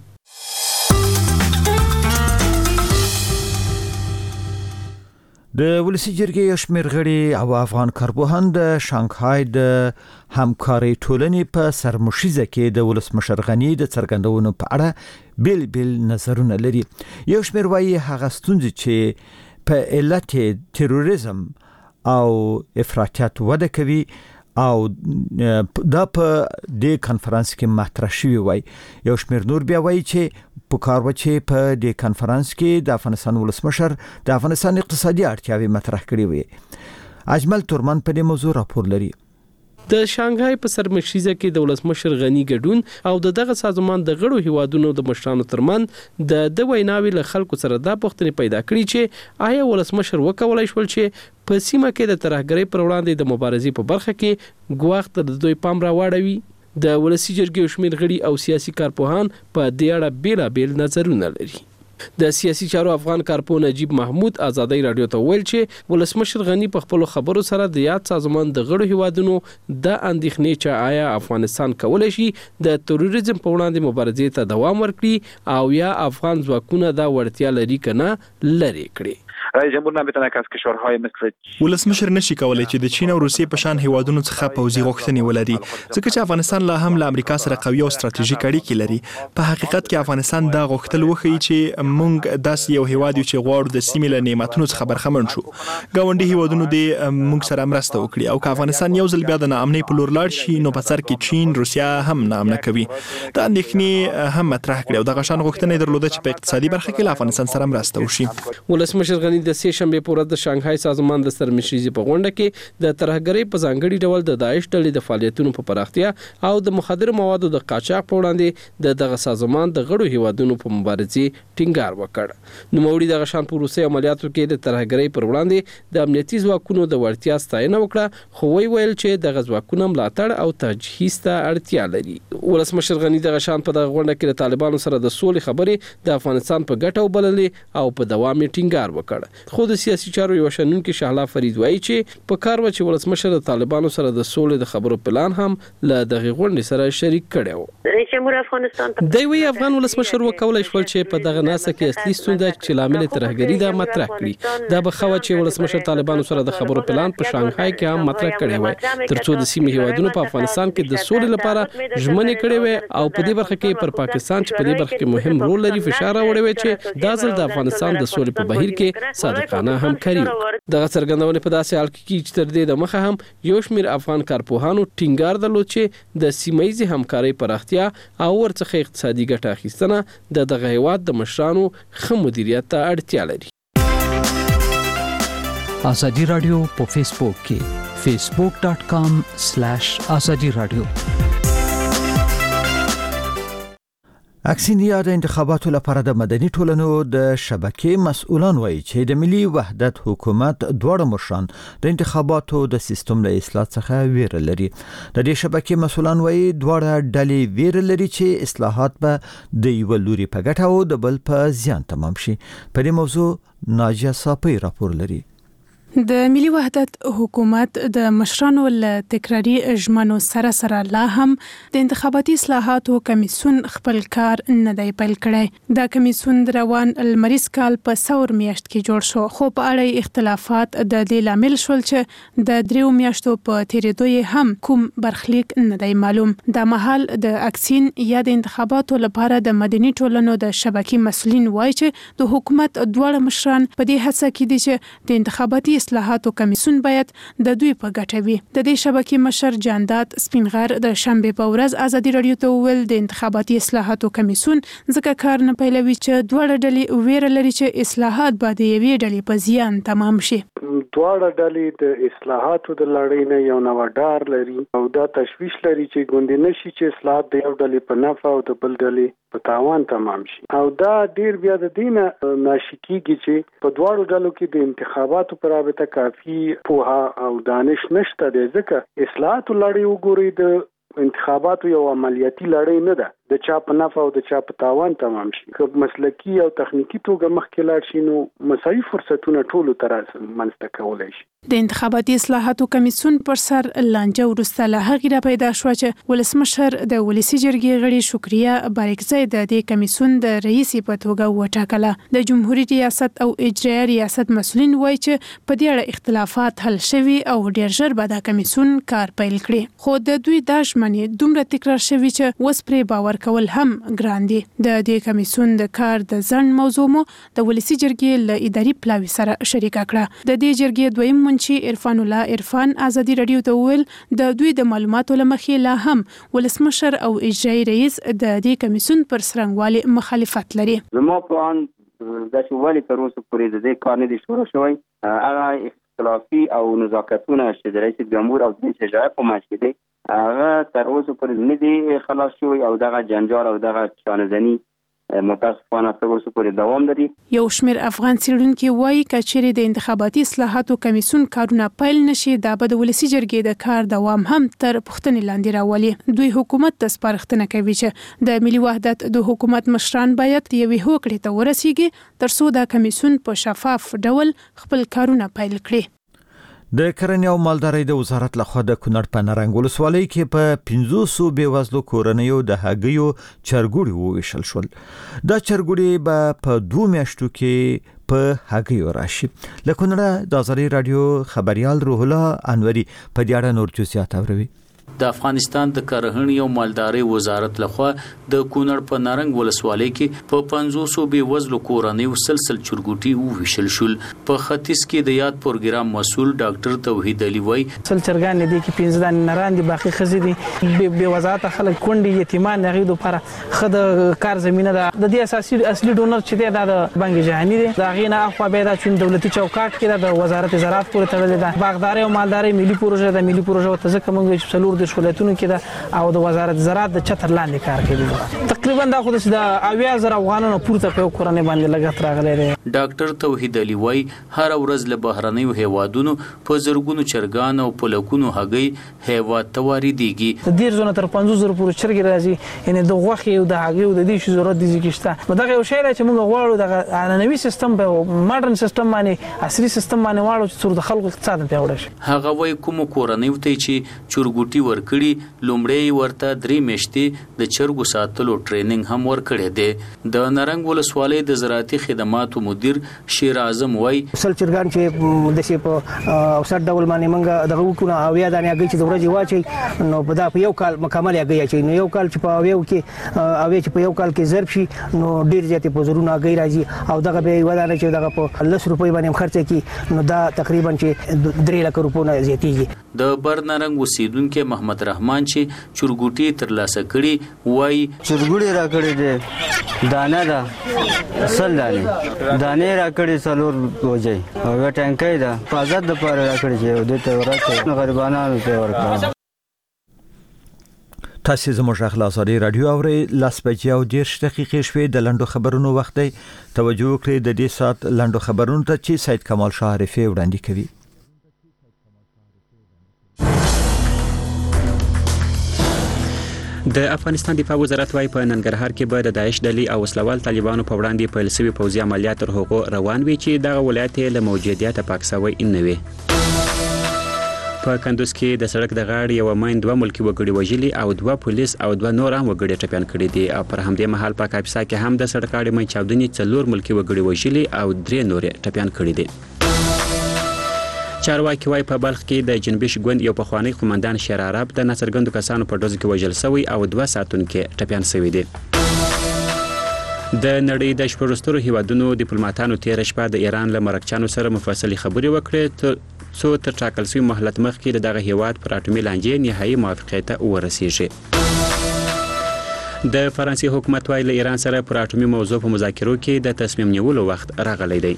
S2: د ولسی جرګې یو شمېر غړي او افغان کارپوهان د شانګهای د همکارۍ ټولنې په سرمشیزه کې د ولسمشر غني د څرګندونو په اړه بیل بیل نظرونه لري. یو شمېر وایي هغه ستونزې چې په علت تروریزم او افراطیت وده کوي او دا په دې کانفرنس کې مطرح شوی وای. یو شمېر نور بیا وایي چې په کار و چې په دې کانفرنس کې د افغانستان ولسمشر د افغانستان اقتصادي اړتیاوې مطرح کړې وي. اجمل تورمن په دې موضوع راپور لري.
S16: د شانګهای په سرمشیزه کې د ولسمشر غني ګډون او دغه سازمان د غړو هیوادونو د مشرانو ترمنځ د د ویناوي له خلکو سره د پوښتنې پیدا کړې چې آیا ولسمشر وکولای شول چې په سیمه کې د ترهګرۍ پر وړاندې د مبارزې په برخه کې ګواښ ته د دوی پام راوړوي. د ولسی جرګې شمېر غړي او سیاسي کارپوهان په دې اړه بیلابیل نظرونه لري. د سیاسي چارو افغان کارپوه نجیب محمود آزادۍ رادیو ته ویل چې ولسمشر غني په خپل خبرو سره د یاد سازمان د غړو هیوادونو د اندېښنې چې آیا افغانستان کولای شي د تروریزم په وړاندې مبارزې ته دوام ورکړي او یا افغان ځواکونه دا وړتیا لري کنه لري کړي.
S17: رئیس جمهور نمیتونه که از کشورهای مثل
S18: ولسمشر نشي کولای چې د چین او روسیې په شان هیوادونو څخه پوځي غوښتنې ولري ځکه چې افغانستان لا هم له امریکا سره قوي او ستراتیژیک اړیکې لري. په حقیقت کې افغانستان دا غوښتل وښیي چې موږ داسې یو هیواد یو چې غواړو د سیمې له نعمتونو څخه برخمن شو. ګاونډي هیوادونو دې موږ سره مرسته وکړي او که افغانستان یو ځل بیا د ناامنۍ په لور لاړ شي نو په سر کې چین، روسیا هم ناامنه کوي. دا اندېښنې هم مطرح کړې او دغه شان غوښتنې درلوده چې په اقتصادي برخه کې له افغانستان سره مرسته وشي.
S16: ولسمشر غني د سه شنبه په ورځ د شانګهای سازمان د سرمشري په غونډه کې د ترهګرۍ په ځانګړي ډول د داعش ډلې د فعالیتونو په پراختیا او د مخدر موادو د قاچاق په وړاندې د دغه سازمان د غړو هیوادونو په مبارزې ټینګار وکړ. نو موري دغه شان په روسي عملیاتو کې د ترهګرۍ پر وړاندې د امنیتي ځواکونو د وړتیا ستاینه وکړه، خو وی ویل چې دغه ځواکونه ملاتړ او تجهیز ته اړتیا لري. ولسمشر غنی دغه شان په دغه غونډه کې د طالبانو سره د سولې خبرې د افغانستان په ګټه وبللې او په دوام یې ټینګار وکړ. خو د سیاسي چارو یو شنونکي شهلا فرید وایي چې په کار و چې ولسمشر د طالبانو سره د سولې د خبرو پلان هم له دغه غونډې سره شریک کړي و.
S19: رئیس جمهور افغانستان
S16: د وی افغان ولسمشر وکولای شو چې په دغه ناسه کې اصلي ستونزه چې لامل ترهګری دا مطرح کړي. دا به خو چې ولسمشر طالبانو سره د خبرو پلان په شانګهای کې هم مطرح کړي وای ترڅو د سیمې هیوادونو په افغانستان کې د سولې لپاره ژمنې کړي وای او په دې برخه کې پر پاکستان چې په دې برخه کې مهم رول لري فشار راوړي وای چې دا ځل د افغانستان د سولې په بهیر کې صادقانه همکاري. دغه څرګندونه په داسې حال کې چې تر دې د مخه هم یو شمېر افغان کارپوهانو ټینګار درلود چې د سیمایي همکارۍ پراختیا او ورڅخه اقتصادي ګټه اخیستنه د دغه هیواد د مشرانو ښه مدیریت ته اړتیا لري.
S20: آزادی رادیو په فیسبوک کې فیسبوک ډاٹ کام سلیش آزادی رادیو.
S2: اکسینیا د انتخاباتو لپاره د مدني ټولنو د شبکې مسؤلان وایي چې د ملي وحدت حکومت دواړه مشران د انتخاباتو د سیستم له اصلاح څخه ویره لري. د دې شبکې مسؤلان وایي دواړه ډلې ویره لري چې اصلاحات به د یو لوري په ګټه او د بل په زیان تمام شي. په دې موضوع ناجیه صافی راپور لري.
S21: د ملي وحدت حکومت د مشرانو له تکراری ژمنو سره سره لا هم د انتخاباتي اصلاحاتو کمیسیون خپل کار نه دی پیل کړی. دا کمیسیون د روان المریز کال په ثور میاشت کې جوړ شو، خو په اړه اختلافات د دې لامل شول چې د دریو میاشتو په تیریدو یې هم کوم برخلیک نه دی معلوم. دا مهال د اکسین یا د انتخاباتو لپاره د مدني ټولنو د شبکې مسؤلین وایي چې د حکومت دواړه مشران په دې هڅه کې دي چې د انتخاباتي اصلاحاتو کمیسیون باید د دوی په ګټه وي. د دې شبکې مشر جانداد سپینغر د شنبه په ورځ آزادي رادیو ته ویل د انتخاباتي اصلاحاتو کمیسیون ځکه کار نه پیلوي چې دواړه ډلې ویره لري چې اصلاحات به د یوې ډلې په زیان تمام شي.
S22: دواړه ډلې د اصلاحاتو د لړۍ نه یو نوی ډار لري او دا تشویش لري چې ګوندې نشي چې اصلاحات د یو ډلې په نفع او د بل ډلې په تاوان تمام شي. او دا ډیر بیا د دینه ناشی کیږي چې په دواړو ډلو کې د انتخاباتو پر رابطه کافي پوهه او دانش نشته دی، ځکه اصلاحاتو لړۍ وګوري د انتخاباتو یو عملیاتي لړۍ نه ده، د چا په نفع او د چا په تاوان تمام شي. که مسلکی او تخنیکی توګه مخکې لاړ شي نو مساوي فرصتونه ټولو ته رامنځته کولی شي.
S21: د انتخاباتي اصلاحاتو کمیسیون پر سر لانجه وروسته له هغې راپیدا شوه چې ولسمشر د ولسي جرګې غړي شکریه بارکزی د دې کمیسیون د رئیسې په توګه وټاکله. د جمهوریت ریاست او اجرایي ریاست مسؤلین وایي چې په دې اړه اختلافات حل شوي او ډیر ژر به دا کمیسیون کار پیل کړي. خو د دوی دا ژمنې دومره تکرار شوي چې اوس پرې باور کول هم ګران دي. د دې کمیسیون د کار د ځنډ موضوع مو د ولسي جرګې له اداري پلاوي سره شریکه کړه. د دې جرګې دویم منشي عرفان الله عرفان آزادي رادیو ته ویل د دوی د معلوماتو لمخې لا هم ولسمشر او اجرایي رئیس د دې کمیسیون پر سرنګوالي مخالفت لري.
S23: زما په ان د شوالي تر اوسه پورې د دې کار نه دي شروع شوی. هغه اختلافي او نزاکتونه چې د رئیس جمهور او د اجرایي په منځ کې دي هغه تر اوسه پورې نه دي خلاص شوی او دغه جنجال او دغه چانه‌زني متاسفانه تر اوسه پورې دوام لري.
S21: یو شمېر افغان څېړونکي وایي که چیرې د انتخاباتي اصلاحاتو کمیسیون کارونه پیل نشي دا به د ولسي جرګې د کار دوام هم تر پوښتنې لاندې راولي. دوی حکومت ته سپارښتنه کوي چې د ملي وحدت د حکومت مشران باید یوې هوکړې ته ورسیږي ترڅو دا کمیسیون په شفاف ډول خپل کارونه پیل کړي.
S2: د کرنې او مالدارۍ د وزارت لخوا د کونړ په نرنګ ولسوالۍ کې په پنځوسو بېوزلو کورنیو د هګیو چرګوړي وویشل شول. دا چرګوړي به په دوه میاشتو کې په هګیو راشي. له کونړه د آزادي رادیو خبريال روح الله انوري په دې اړه نور جزئیات اوري.
S1: د افغانستان د کرهڼې او مالدارۍ وزارت لخوا د کونړ په نارنګ ولسوالۍ کې په پنځوس بې وزلو کورنیو سلسل چرګوټي وویشل شول. په ختیځ کې د یاد پروګرام مسؤل ډاکټر توحید علي وای
S5: سل چرګان دي کې پنځه دانې نران دي باقي خزي دي به وزارت خلک کونډي یتیمان غي د لپاره خد کار زمينه ده. د دې اساسي اصلي ډونر چې دی د بانک جهاني دی دا غینه اخوا به دا چې دولتي چوکاټ کې د وزارت زراعت پورې تړلې ده. باغداري او مالداري ملي پروژه ده. ملي پروژه ته ځکه موږ چې څلور د شولتونو کې ده او د وزارت زراعت د چتر لاندې کار کوي. تقریبا دا خو د اویا زره افغانانو پورته په کورنۍ باندې لګښت راغلی دی.
S1: ډاکټر توحید علي وای هر ورځ له بهرنیو هیوادونو په زرګونو چرګان او پلکونو هګۍ هیواد ته واردېږي.
S5: د دې زونه تر پنځوس زره پورې چرګ راځي یعنی د غوښې او د هګۍ او د دې شي ضرورت دي چې شته. دا یو شی دی چې موږ غواړو د عنعنوي سیستم په ماډرن سیستم باندې عصري سیستم باندې واړو چې څور د خلکو اقتصاد پیاوړی شي.
S1: هغه وای کوم کورنۍ ته چې چرګوټي ورکړي لومړی ورته درې میاشتې د چرګو ساتلو ټریننګ هم ورکړی دی. د نارنګ ولسوالۍ د زراعتي خدماتو مدیر شیر اعظم وای
S5: سل چرګان چې د شي په اوسط ډول باندې موږ دغه وکړو او یا د هغې چې د ورځې واچي نو په دا په یو کال مکمل هغې اچوي. نو یو کال چې په اویو کې اوی چې په یو کال کې ضرب شي نو ډېر زیاتې په زرونه هګۍ راځي او دغه به یوه دانه چې دغه په لس روپۍ باندې هم خرڅ کړي نو دا تقریبا چې درې لکه روپو نه زیاتېږي.
S1: د برنارنګ اوسیدونکي محمد رحمان چې چرګوټي ترلاسه کړي وای
S19: چرګوټي را کړی دی دانه ده سل دانه دانه را کړی څلور بوجي او ټانکۍ ده پازت د پاره را کړی چې د ته ورته غریبانو ته ورکړه.
S2: تاسو زموږ غږ آزادي رادیو اوري لاس بجې او دیرش دقیقې شوې د لندو خبرونو وخت دی. توجه وکړئ د دې سات لندو خبرونو ته چې سید کمال شاه عارفي وړاندې کوي.
S3: د افغانستان دفاع وزارت وايي په ننګرهار کې به د داعش ډلې او وسلوال طالبانو په وړاندې پیل شوي پوځي عملیات تر هغو روان وي چې دغه ولایت له موجودیت پاک شوی نه وي. په کندوز کې د سړک د غاړې یو ماین دوه ملکی وګړي وژلي او دوه پولیس او دوه نور هم وګړي ټپیان کړي دي. او پر همدې مهال په کاپیسا کې هم د سړک غاړې ماین چاودنې څلور ملکی وګړي وژلي او درې نور ټپیان کړي دي. چارواکي وايي په بلخ کې د جنبش ګوند یو پخوانی قومندان شیر عرب د ناڅرګندو کسانو په ډزو کې وژل شوی او دوه ساتونکي ټپیان شوي دي. د نړۍ د شپږ هیوادونو ډیپلوماټانو تیر شپه د ایران له مرکچانو سره مفصلي خبرې وکړې څو تر ټاکل شوي مهلت مخکې د دغه هیواد پر اټومي لانجې نهایي موافقې ته ورسیږي. د فرانسې حکومت وايي له ایران سره پر اټومي موضوع په مذاکرو کې د تصمیم نیولو وخت راغلی دی.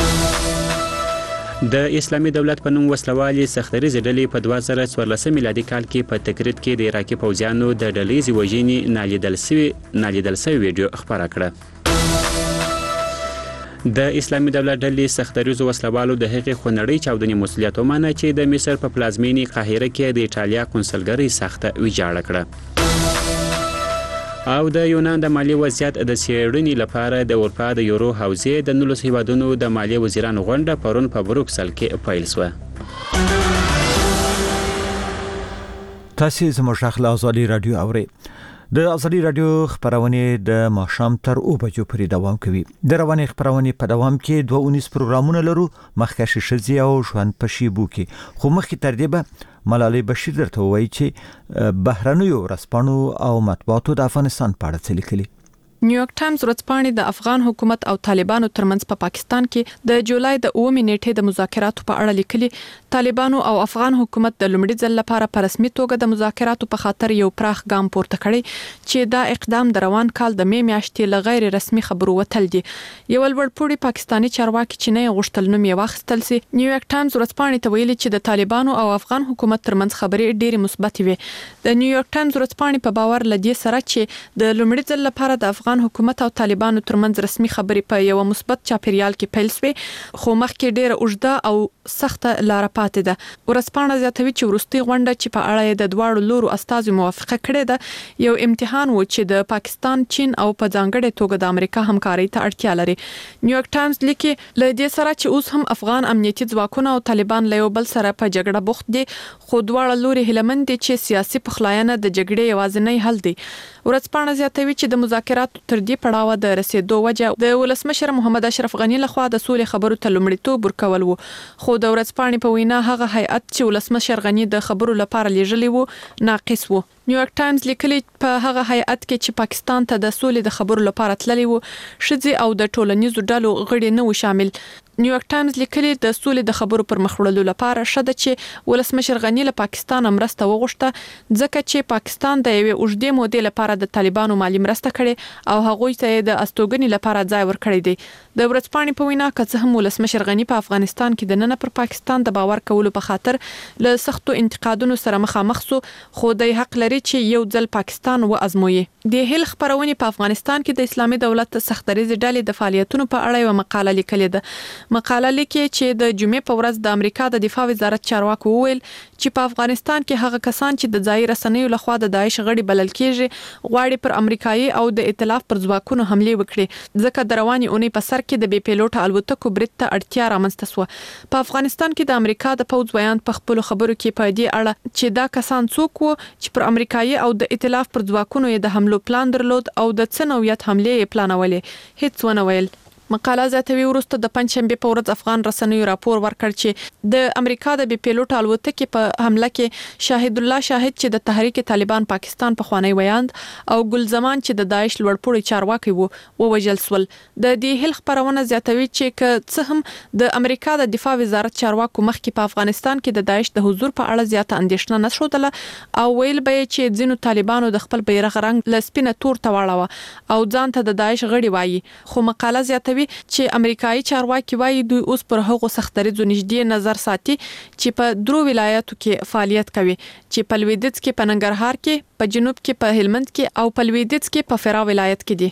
S3: د اسلامي دولت په نوم وسلوالې سختریزې ډلې په دوه زره څوارلسم میلادي کال کې په تکریت کې د عراقي پوځیانو د ډلهیزې وژنې نالیدل شوې نالیدل شوې ویډیو خپره کړه. د اسلامي دولت ډلې سختریزو وسلوالو د هغې خونړۍ چاودنې مسؤلیت ومانه چې د مصر په پلازمینې قاهره کې د ایټالیا کنسلګرۍ سخته ویجاړه کړه. او د یونان د مالی وضعیت د څېړنې لپاره د اروپا د یورو حوزې د نولس هیوادونو د مالیې وزیرانو غونډه پرون په بروکسل کې پیل شوه.
S2: تاسو زموږ غږ آزادي رادیو اورئ. د آزادي رادیو خبرونه د ماښام تر او بجو پورې دوام کوي. د رواني خبرونه په دوام کې دوه اونیز پروګرامونه لرو مخکښ شزي او ژوند په شیبو کې. خو مخکې تر دې به ملالۍ بشیر درته وایي چې بهرنیو ورځپاڼو او مطبوعاتو د افغانستان په اړه څه لیکلي.
S24: نیویارک ټایمز ورځپاڼې د افغان حکومت او طالبانو ترمنځ په پاکستان کې د جولای د اوومې نیټې د مذاکراتو په اړه لیکلي. طالبانو او افغان حکومت د لومړي ځل لپاره په رسمي توګه د مذاکراتو په خاطر یو پراخ ګام پورته کړی چې دا اقدام د روان کال د مې میاشتې له غیر رسمي خبرو وتل دي. یو لوړپوړي پاکستاني چارواکي چې نه غوښتل نوم یې واخیستل سي نیویارک ټایمز ورځپاڼې ته ویلي چې د طالبانو او افغان حکومت ترمنځ خبرې ډېرې مثبت وي. د نیویارک ټایمز ورځپاڼې په باور لدې سره چې د لومړي ځل لپاره د افغان حکومت او طالبانو ترمنځ رسمي خبرې په یو مثبت چاپیریال کې پیل شوې خو مخکې ډېره اوږده او سخته لار پاتې ده. ورځپاڼه زیاتوي چې وروستۍ غونډه چې په اړه د دواړو لورو استازو موافقه کړې ده یو امتحان و چې د پاکستان، چین او په ځانګړې توګه د امریکا همکارۍ ته اړتیا لري. نیویارک ټایمز لیکي له دې سره چې اوس هم افغان امنیتي ځواکونه او طالبان له یو بل سره په جګړه بوخت دي خو دواړه لوري هیله مند دي چې سیاسي پخلاینه د جګړې یوازینی حل دی. ورځپاڼه زیاتوي چې د مذاکراتو تر دې پړاوه د رسیدو وجه د ولسمشر محمد اشرف غنی لخوا د سولې خبرو ته لومړیتوب ورکول وو، خو د ورځپاڼې په وینا هغه هیئت چې ولسمشر غنی د خبرو لپاره لیږلی وو ناقص وو. نیویارک ټایمز لیکلي په هغه هیئت کې چې پاکستان ته د سولې د خبرو لپاره تللی وو ښځې او د ټولنیزو ډلو غړي نه و شامل. نیویارک ټایمز لیکلي د سولې د خبرو پر مخ وړلو لپاره شته چې ولسمشر غنی له پاکستان مرسته وغوښته، ځکه چې پاکستان د یوې اوږدې مودې لپاره د طالبانو مالی مرسته کړې او هغوی ته د استوګنې لپاره ځای ورکړی دی. د ورځپاڼې په وینا که څه هم ولسمشر غنی په افغانستان کې د نن پر پاکستان د باور کولو په خاطر له سختو انتقادونو سره مخامخ سو، خو د حق لري چې یو ځل پاکستان و ازموي. د هیل خبرونه په افغانستان کې د اسلامي دولت سختدریز ډلې د فعالیتونو په اړه یو مقاله لیکلې ده. مقاله لیکي چې د جمعې په ورځ د امریکا د دفاع وزارت چارواکو وویل چې په افغانستان کې هغه کسان چې د ځایي رسنیو لخوا د داعش غړي بلل کېږي غواړي پر امریکایي او د ائتلاف پر ځواکونو حمله وکړي، ځکه د رواني اونۍ په سر کې د بې پیلوټ الوتکو برید ته اړتیا رامنځته شوه. په افغانستان کې د امریکا د پوځ بیان په خپل خبرو کې په دې اړه چې دا کسان څوک وو چې پر امریکایي او د ائتلاف پر ځواکونو یې د حملو پلان درلود او د څه نوعیت حمله یې پلانولې، هیڅ ونه ویل. مقاله زیاتوي وروسته د پنځشنبه په ورځ افغان رسنیو راپور ورکړ چې د امریکا د بي پیلوټ الوتکې په حمله کې شاهد الله شاهد چې د تحریک طالبان پاکستان په خوانی ویاند او ګل زمان چې د داعش لوړپوړي چارواکي وو ووجل سول. د دې هیل خبرونه زیاتوي چې که څه هم د امریکا د دفاع وزارت چارواکو مخکې په افغانستان کې د داعش د حضور په اړه زیاته اندېښنه نه شوه او ویل به چې ځینو طالبانو د خپل بیرغ رنګ لسپینه تور تواړه او ځان ته د داعش غړي وایي، خو مقاله زیاتوي چې امریکایي چارواکي وایي دوی اوس پر هغو سختدریزو نږدې نظر ساتي چې په درو ولایتو کې فعالیت کوي، چې په لویدیځ کې په ننګرهار کې، په جنوب کې په هلمند کې او په لویدیځ کې په فراه ولایت کې دي.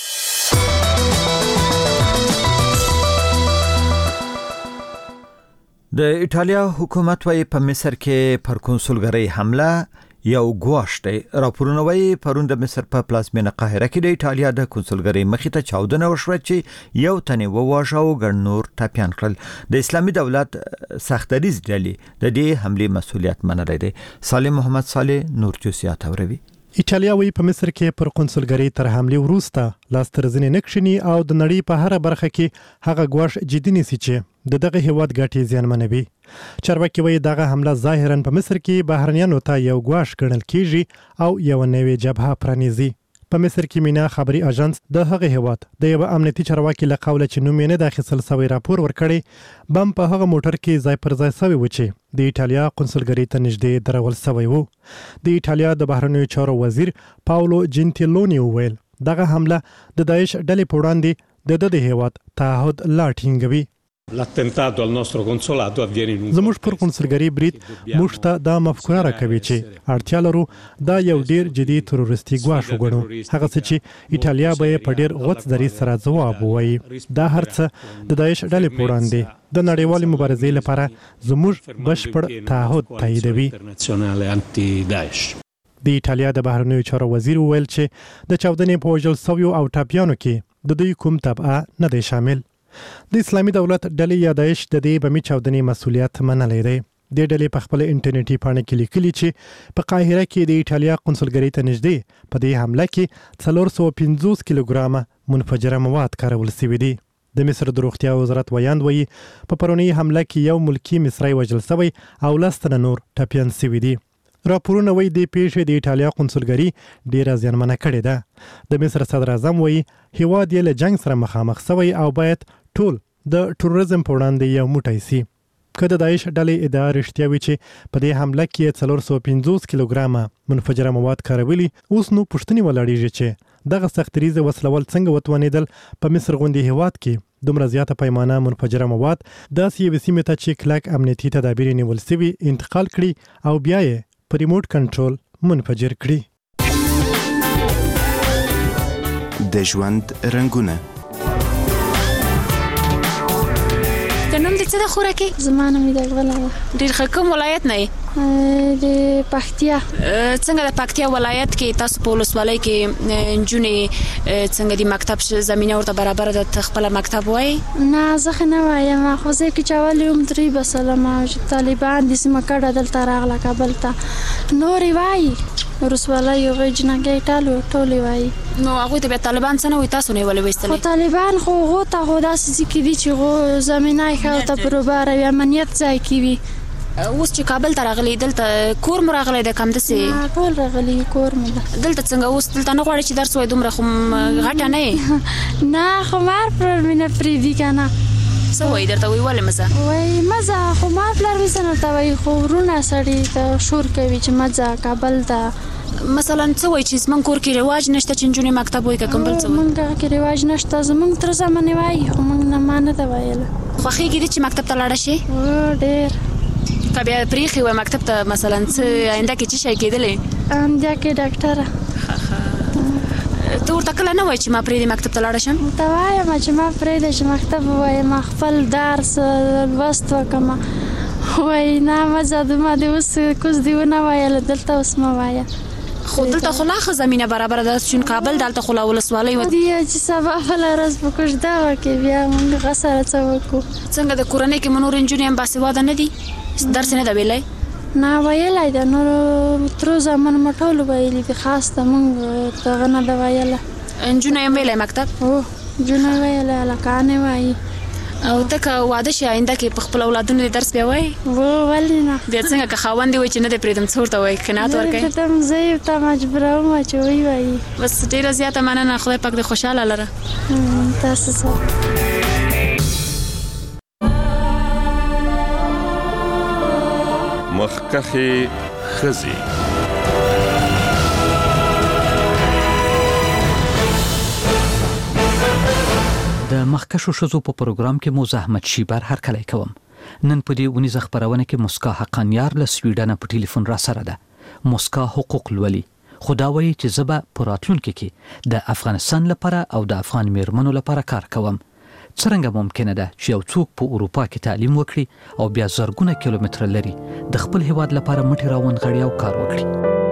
S2: د ایټالیا حکومت وايي په مصر کې پر کنسولګرۍ حمله یو ګواښ دی. راپورونه وايي پرون د مصر په پلازمینه قاهره کې د ایټالیا د کنسولګرۍ مخې ته چاودنه وشوه چې یو تن وواژه او ګڼ نور ټپیان کړل. د اسلامي دولت سختدریز ډلې د دې حملې مسؤلیت منلی دی. صالح محمد صالح نور جزئیات اوروي.
S4: ایټالیا وی په مصر کې پر کنسولګرۍ تر حمله وروسته لاس تر ځنې نکښنی او د نړۍ په هر برخه کې هغه ګواښ جدي نیسي چې د دغه هیواد ګټې زیانمنوي. چارواکي وایي دغه حمله ظاهرا په مصر کې بهرنیانو ته یو ګواښ ګڼل کیږي او یو نوې جبهه پرانیزي. په مصر کې مینا خبري اژانس د هغه هیواد د یو امنیتي چارواکي له قوله چې نوم یې نه داخل سوی راپور ورکړي بم په هغه موټر کې ځای پر ځای سوی و چې د ایټالیا کنسولګرۍ ته نږدې درول سوی وو. د ایټالیا د بهرنیو چارو وزیر پاولو جنتیلونی وویل دغه حمله د داعش ډلې په وړاندې د د هیواد تعهد لا ټینګوي.
S7: L'attentato al nostro consolato avviene in un
S4: زموږ پر کنسولګرۍ برید موږ ته دا مفکوره راکوي چې اړتیا لرو دا یو ډیر جدي تروریستي ګواښ وګڼو، هغه څه چې ایټالیا به په ډیر غوڅ دریځ سره ځواب ووایي. دا هر څه د داعش ډلې په وړاندې د نړیوالې مبارزې لپاره زموږ بشپړ تعهد تاییدوي. د ایټالیا د بهرنیو چارو وزیر وویل چې د چاودنې په وژل سویو او ټپیانو کې د دوی کوم تبعه نه دی شامل. د اسلامي دولت ډلې یا داعش د دې بمي چاودنې مسؤلیت منلی دی. د ډلې په خپل انټرنیټي پاڼه کې لیکلي چې په قاهره کې د ایټالیا کنسولګرۍ ته نږدې په دې حمله کې څلور سوه پنځوس کیلوګرامه منفجره مواد کارول شوي دي. د مصر د روغتیا وزارت ویاند وایي په پرونی حمله کې یو ملکی مصری وژل شوی او لس تنه نور ټپیان شوي دي. راپورونه وایي د پیښې د ایټالیا کنسولګرۍ ډیره زیانمنه کړې ده. د مصر صدر اعظم وایي هیواد یې له جنگ سره مخامخ شوی او باید ټول د ټوریزم په وړاندې یو موټی سي. که د داعش ډلې ادعا رښتیا وي چې په دې حمله کې څلور سوه پنځوس کیلوګرامه منفجره مواد کارولي، اوس نو پوښتنې ولاړېږي چې دغه سختدریزه وسلول څنګه وتوانېدل په مصر غوندې هیواد کې دومره زیاته پیمانه منفجره مواد داسې یوې سیمې ته چې کلک امنیتي تدابیر یې نیول سوي انتقال کړي او بیا یې په ریموټ کنټرول منفجر کړي.
S8: د ژوند رنګونه
S9: نوم دې څه ده خوراکي؟
S25: زما نوم دې غلا ده.
S9: ډېر ښه. کوم ولایت نه
S25: یې؟ د پکتیا.
S9: څنګه د پکتیا ولایت کې تاسو په ولسوالۍ کې نجونې څنګه د مکتب زمینه ورته برابر ده خپل مکتب وایي؟
S25: نه زه خو نه وایم، خو زه کې چې اول یم درې بسلمه طالبان د سیمه کډه دلته راغله کابل ته نورې وایي ورسواله یو غي جنګي ټالو ټولې وای
S9: نو هغه ته طالبان څنګه وي تاسو نه ولې وستلې
S25: خو طالبان خو غو ته غو داسې کې دي چې غو زمينه خو ته پروبار یا امنیت ځای کې وي
S9: اوس چې کابل ته راغلي دلته کور مو راغلی د کم دسي
S25: ټول راغلي کور مو
S9: دلته څنګه اوس دلته نه غواړي چې درس وای دومره خو غټه نه
S25: نه خو مار پر مینه پری دی کنه
S9: سو وای درته وی ولې مزه
S25: وای مزه خو ما پلار وسنه تا وای خو ورونه سړی ته شور کوي چې مزه کابل ته
S9: مثلا څه وای چې زمون کور کې رواج نشته چې جنونی مکتب وای کم بل څه
S25: مونږ کې رواج نشته زمون تر زمانه وای خو مونږ نه مانه دا وایل
S9: خو خېږي چې مکتب ته لاړ شي
S25: ډېر
S9: کبه پریخي و مکتب ته مثلا څه آینده کې څه شي کېدلې
S25: آینده کې ډاکټر
S9: ته ورته کله نه وای چې ما پرې د مکتب ته لاړ شم
S25: ته وایم چې ما پرې د مکتب وای ما خپل درس لوست وکم وای نه مزه د ما د اوس کوز دیونه وایل دلته اوس ما وایا
S9: خو دلته خلاخه زمينه برابر ده چې کابل دلته خلا ولسوالۍ و
S25: دي چې سبا فل راز پکښ دا وکي بیا موږ غسر څه وکړو
S9: څنګه د کورنۍ کې منور انجونی هم باسواده نه دي درس نه دی ویلای
S25: نه ویلای دا نو تر زمون مټول ویلې په خاص ته موږ ته نه دا ویله
S9: انجونی هم ویلای مکتب
S25: او جون ویلای لکانه وای
S9: او تک واده شي آینده کې په خپل اولادونو درس بیا وای
S25: وو ولینا
S9: بیا څنګه که خاوند وي چې نه د پریدم څورته وای کنات ورکې
S25: ته زه ته مجبور ما چې وای وای
S9: بس ډیره زیاته مننه خدای پاک دې خوشاله لره
S25: تاسو سره
S14: مخکخي خزي
S20: د مخکشو شزو په پروګرام کې مو زحمت شیبر هر کله کوم نن په دې ونی زخبرونه کې مسکا حقانیار له سویډن په ټلیفون را سره ده مسکا حقوق لولي خداوي چې زبا پراتلونکو کې د افغانستان لپاره او د افغان میرمنو لپاره کار کوم څنګه ممکن ده چې یو څوک په اروپا کې تعلیم وکړي او بیا زرګونه کیلومتر لري د خپل هیواد لپاره مټي راون غړي او کار وکړي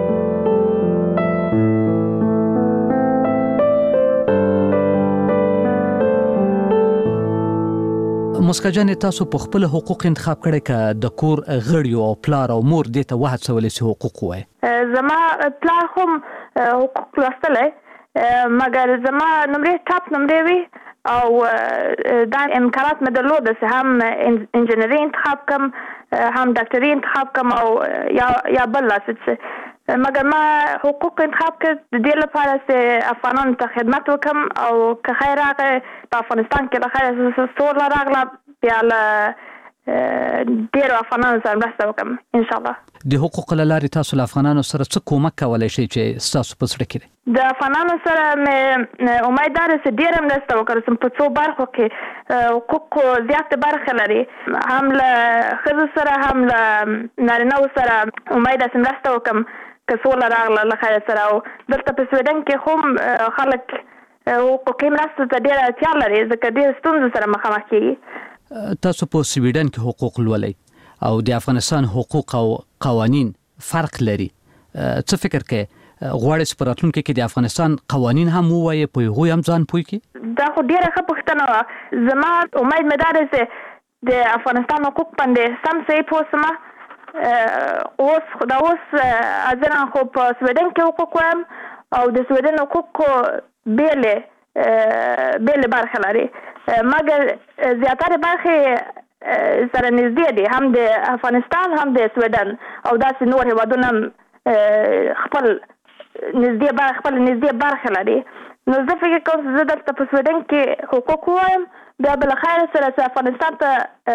S20: مسکا جان تاسو په خپل حقوق انتخاب کړی ک د کور غړي او پلار او مور دې ته واحد سوالې سي حقوق وای
S6: زما پلار هم حقوق لوستلې مګر زما نمبر ټاپ نمبر وی او دا امکانات مې درلوده چې هم انجینری انتخاب کم هم ډاکټري انتخاب کم او یا یا بل څه مګر ما حقوق انتخاب کړ د دې لپاره چې افغانانو ته خدمت وکم او که خیر راغی په افغانستان کې د خیر سور راغله بیا له ډیرو افغانانو سره مرسته وکم ان شاء الله
S20: د حقوق لارې تاسو له افغانانو سره څه کومک کولای شئ چې تاسو په سره کې
S6: د افغانانو سره مې امید ده چې ډیر مرسته وکړم په څو برخو کې حقوق زیات برخه لري هم له خزو سره هم له نارینه سره امید ده چې مرسته وکم که سوله راغله له خیر سره او دلته په سویډن کې هم خلک حقوقي مرسته ته ډیره اړتیا لري ځکه ډیر ستونزې سره مخامخ کیږي
S20: تاسو په سویډن کې حقوق لولئ او د افغانستان حقوق او قوانین فرق لري څه فکر کې غواړئ چې په راتلونکي کې د افغانستان قوانین هم ووایي په هغوی هم ځان پوه کړي
S6: دا خو ډیره ښه پوښتنه وه زما امید مې دا دی چې د افغانستان حقوق باندې سم صحیح پوه شمه اوس دا اوس ځنه خو په سویډن کې حقوق وایم او د سویډن حقوق بیلې بیلې برخې لري مګر زیاتره برخې سره نږدې دي هم د افغانستان هم د سویډن او داسې نور هیوادونه خپل نږدې برخې خپل نږدې برخې لري نو زه فکر کوم چې زه دلته په سویډن کې حقوق وایم بیا بالخیر سره چې افغانستان ته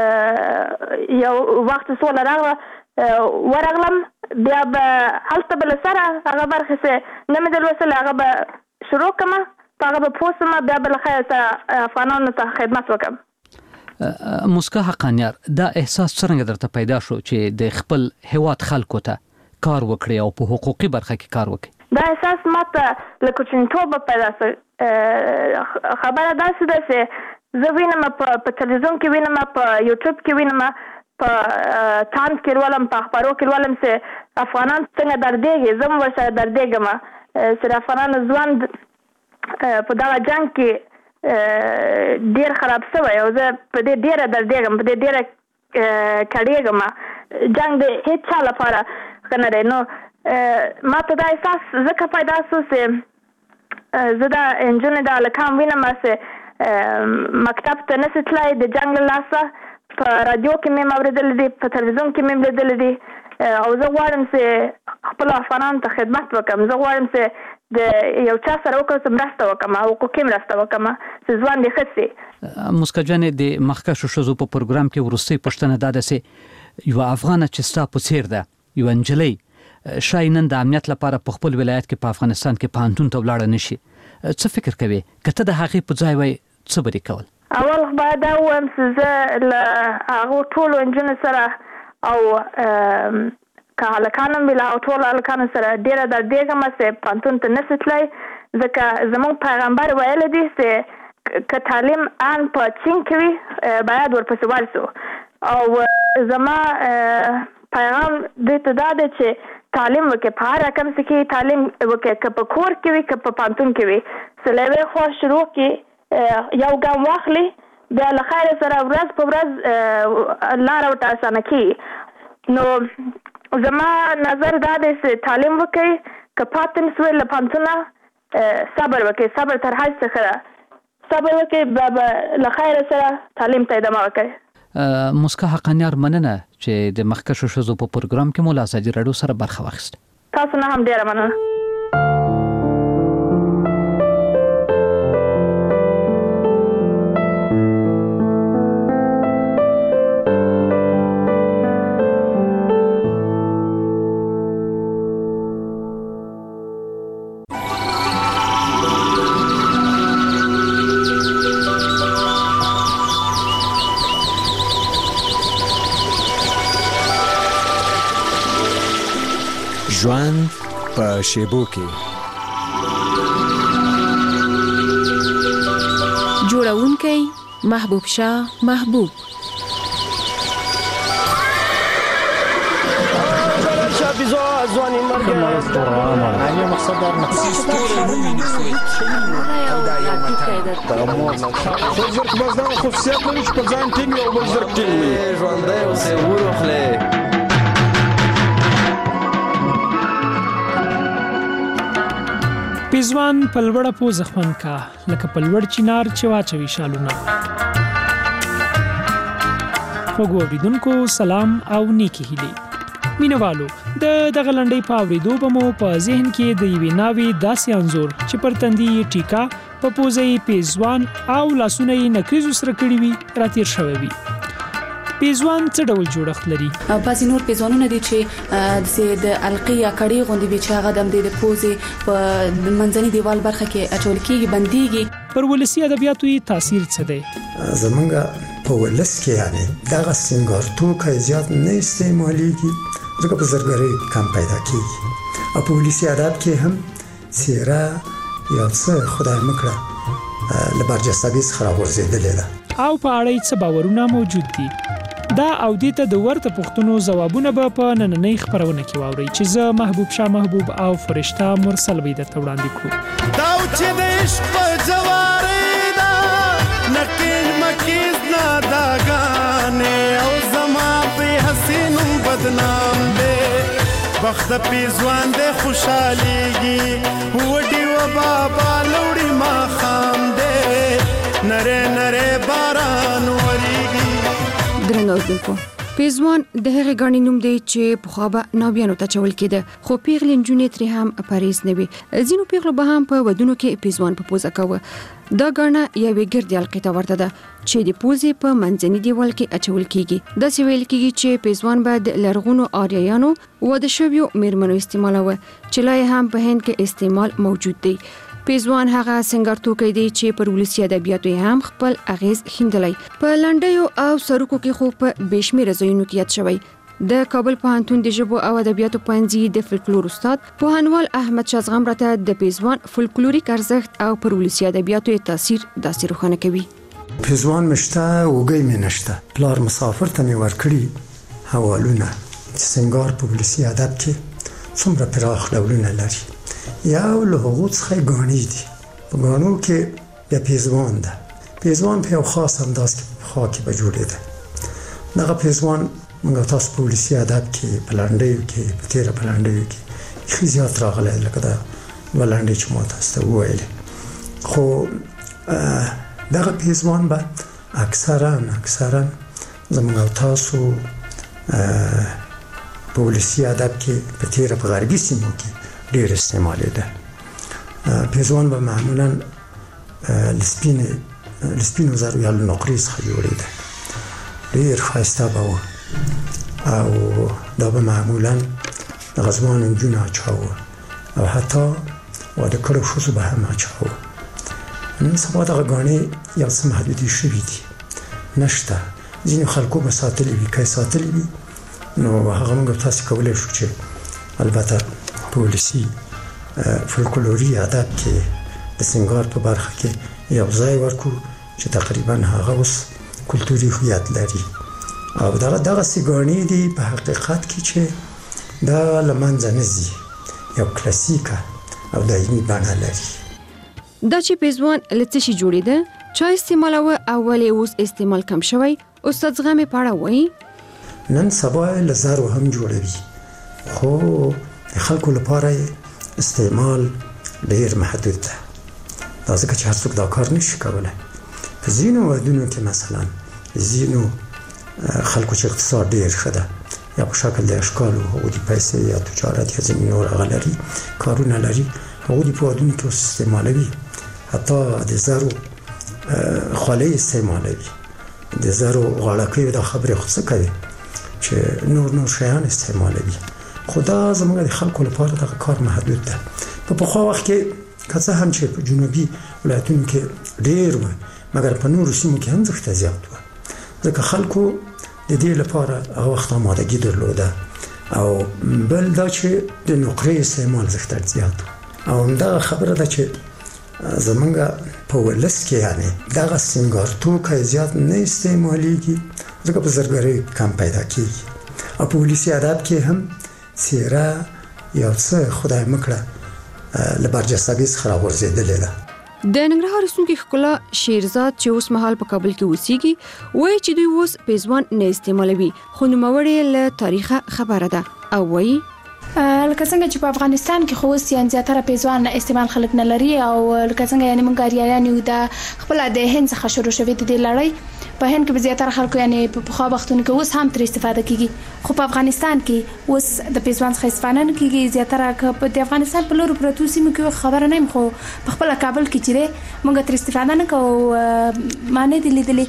S6: یو وخت سوله راغله ورغلم بیا به هلته بل سره هغه برخې چې نه مې درلوستلې هغه به شروع کړم هغه به پوه شم بیا بالخیر سره افغانانو ته خدمت وکړم
S20: مسکا حقانیار دا احساس څنګه درته پیدا شو چې د خپل هیواد خلکو ته کار وکړي او په حقوقي برخه کې کار وکړي
S6: دا احساس ماته له کوچنیتوبه پیدا شو خبره داسې ده چې زه وینم په تلویزیون کې وینم په یوټیوب کې وینم په تانس کې ولم په اخبارو کې ولم چې افغانان څنګه دردېږي زه هم ورسره دردېږم چې د افغانانو ژوند په دغه جنګ کې ډیر خراب شوی او زه په دې ډیره دردېږم په دې ډیره کړېږم جنګ د هیڅ چا لپاره ښه نه دی نو ما ته دا احساس ځکه پیدا شو چې زه دا نجونې د هلکان وینم چې مکتب ته نشي تللی د جنګ له لاسه. په رادیو کې مې اورېدلی دي، په تلویزیون کې مې لیدلی دي، او زه غواړم چې خپلو افغانانو ته خدمت وکړم. زه غواړم چې د یو چا سره وکړم چې مرسته وکړم، حقوقي مرسته وکړم چې ځوان دې ښه شي.
S20: مسکا جانې د مخکښو ښځو په پروګرام کې وروستۍ پوښتنه دا ده چې یوه افغانه چې ستا په څېر ده، یوه نجلۍ شاید نن د امنیت لپاره په خپل ولایت کې په افغانستان کې پوهنتون ته ولاړه نه شي، څه فکر کوې؟ که ته د هغې په ځای وای څه به دې کول؟
S6: اول باید دا ووایم چې زه له هغو ټولو نجونو سره او که هلکان هم وي له هغو ټولو هلکانو سره ډېره دردېږم چې پوهنتون ته نشي تللی، ځکه زموږ پیغمبر ویلی دی چې که تعلیم ان په چین کې وي باید ورپسې ورسو. او زما پیغام دې ته دا دی چې تعلیم وکړي، په هر رقم څه کې تعلیم وکړي، که په کور کې وي که په پوهنتون کې وي. څه له یوې خوا شروع کړي، یو ګام واخلي، بیا له خیر سره ورځ په ورځ لاره ورته اسانه کړي. نو زما نظر دا دی چې تعلیم وکړي، که پاتې نه سوی له پوهنتونه صبر وکړي، صبر تر هر څه ښه ده، صبر وکړي، بیا به له خیر سره تعلیم ته ادامه ورکړي.
S20: مسکا حقانیار مننه چې د مخکښو ښځو په پروګرام کې مو له ازادي راډیو سره برخه واخیسته.
S6: تاسو نه هم ډېره مننه.
S10: ژوند په شیبو کې
S11: جوړونکی محبوب شاه محبوب
S12: ځواني مرګ علی مقصد در زرق بازدان خصوصیت لري چې په ځان ټینګ او بل زرق ټینګ وي. ژوندی اوسې وروخلې.
S13: پیزوان په لوړه پوزه خوند کا لکه په لوړ چینار چې واچوي شالونه. خوږو اوریدونکو سلام او نیکی هیلې. مینوالو د دغه لنډۍ په اورېدو به مو په ذهن کې د یوې ناوې داسې انځور چې پر تندي یې ټیکا، په پوزه یې پیزوان او لاسونه یې نکریزو سره کړي وي راتېر شوی وي. پیزوان څه ډول جوړښت لري؟
S11: بعضې نور پیزوانونه دي چې د القي یا کړۍ غوندې وي چې هغه د همدې د پوزې په منځني دیوال برخه کې اچول کېږي، بندېږي.
S13: پر ولسي ادبیاتو یې تاثیر څه دی؟
S15: زمونږ په ولس کې یعنې دغه سینګار توکي زیات نه استعمالیږي، ځکه په زرګرۍ کم پیدا کېږي، او په ولسي ادب کې هم څېره یا څه خدای مکړه له برجستګۍ څخه راغورځېدلې ده.
S13: او په اړه یې څه باورونه موجود دي؟ دا او دې ته د ورته پوښتنو ځوابونه به په نننۍ خپرونه کې واورئ چې زه محبوب شاه محبوب او فرشته مرسل به درته وړاندې کړو.
S26: دا چې د عشق په جوارې ده نقیل مکیز ناداګانې او زما په حسینو بدنام دی، وخت پیزوان دی خوشحالیږي وډي و بابا لوړي ماښام دی نره نره باران وریږي.
S11: درنو اوریدونکو، پیزوان د هغې ګڼې نوم دی چې پخوا به ناویانو ته اچول کېده، خو پیغلې نجونې ترې هم پرهیز نه وي. ځینو پیغلو به هم په ودونو کې پیزوان په پوزه کوه. دا ګاڼه یوې ګردې حلقې ته ورته ده چې د پوزې په منځني دیوال کې اچول کېږي. داسې ویل کېږي چې پیزوان به د لرغونو آریایانو واده شویو میرمنو استعمالوه چې لا یې هم په هند کې استعمال موجود دی. پیزوان هغه سنگار توکی دی چې پر ولسي ادبیاتو هم خپل اغیز ښندلی. په لنډیو او سروکو کې خو په بېشمېره ځایونو کې یاد شوی. د کابل پوهنتون د ژبو او ادبیاتو پوهنځي د فولکلور استاد پوهنوال احمد شاه زغم راته د پیزوان فولکلوریک ارزښت او پر ولسي ادبیاتو تاثیر داسې روښانه کوي.
S15: پیزوان مشته وګی مې نشته، پلار مسافر ته مې ورکړي حوالونه چې سنگار په ولسي ادب کې څومره پراخ ډولونه لري. یو له هغو څخه ګاڼې دي، په ګاڼو کې بیا پیزوان ده. پیزوان په یو خاص انداز کې په پخوا کې به جوړېده. دغه پیزوان موږ تاسو په ولسي ادب کې په لنډیو کې په تېره په لنډیو کې خي زیات راغلی لکه دا ولنډې چې ما تاسو ته وویلې. خو دغه پیزوان به اکثرا اکثرا زموږ او تاسو په ولسي ادب کې په تیره په غربي سیمو کې ډېر استعمالېده. پیزوان به معمولا لسپینې لسپینو زرو یا له نقرې څخه جوړېده، ډېر ښایسته به و او دا به معمولا دغه ځوانو نجونو اچاوه او حتی واده کړو ښځو به هم اچاوه. نن سبا دغه ګاڼې یو څه محدودې شوي دي، نشته. ځینې خلکو به ساتلي وي، که یې ساتلي وي نو هغه موږ تاسې کولی شو چې البته په ولسي فولکلوري ادب کې د سینګار په برخه کې یو ځای ورکړو چې تقریبا هغه اوس کلتوري هویت لري او دغه دغسې ګاڼې دي په حقیقت کې چې دا له منځه نه ځي، یو کلاسیکه او دایمي بڼه لري.
S11: دا چې پیزوان له څه شي جوړېده، چا استعمالوه او ولې اوس استعمال کم شوی؟ استاد زغمې په اړه وایي.
S15: نن سبا له زرو هم جوړوي، خو د خلکو لپاره استعمال ډېر محدود ده. دا ځکه چې هر څوک دا کار نشي کولی. په ځینو ودونو کې مثلا ځینو خلکو چې اقتصاد ډېر ښه ده یا په شکل د اشکالو هغوی د پیسې یا تجارت یا ځینې نور هغه لري کارونه لري، هغوی په ودونو کې اوس استعمالوي. حتی د زرو خولۍ استعمالوي، د زرو غاړکیو دا خبرې خو څه کوي چې نور نور شیان استعمالوي. خو دا زموږ د خلکو لپاره دغه کار محدود ده. په پخوا وخت کې که څه هم چې په جنوبي ولایتونو کې ډېر و، مګر په نورو سیمو کې هم زښته زیات و، ځکه خلکو د دې لپاره هغه وخت آمادګي درلوده. او بل دا چې د نقرې استعمال زښته زیات و. او همدغه خبره ده چې زمونږ په ولس کې یعنی دغه سینګار توکي زیات نه استعمالیږي، ځکه په زرګرۍ کم پیدا کیږي. او په ولسي ادب کې هم څیره یو څه خدای مکړه له برجستګۍ څخه راغورځېدلې ده.
S11: د ننګرهار اوسیدونکي ښکلا شیرزاد چې اوس مهال په کابل کې اوسېږي وایي چې دوی اوس پیزوان نه استعمالوي، خو نوموړې له تاریخه خبره ده او وایي
S16: لکه څنګه چې په افغانستان کې خو اوس یان زیاتره پیزوان استعمال خلک نه لري او لکه څنګه یعنی موږ اریایان یو د خپل د هند څخه شروع شوې د لړۍ په هند کې به زیاتره خلکو یعنی په خوا وختونو کې اوس هم تر استفاده کیږي، خو په افغانستان کې اوس د پیزوان څخه استفاده نه کیږي. زیاتره په د افغانستان په لورو پروتو سیمو کې خبره نه یم، خو په خپل کابل کې چې موږ تر استفاده نه کوو معنی دی لیدلې.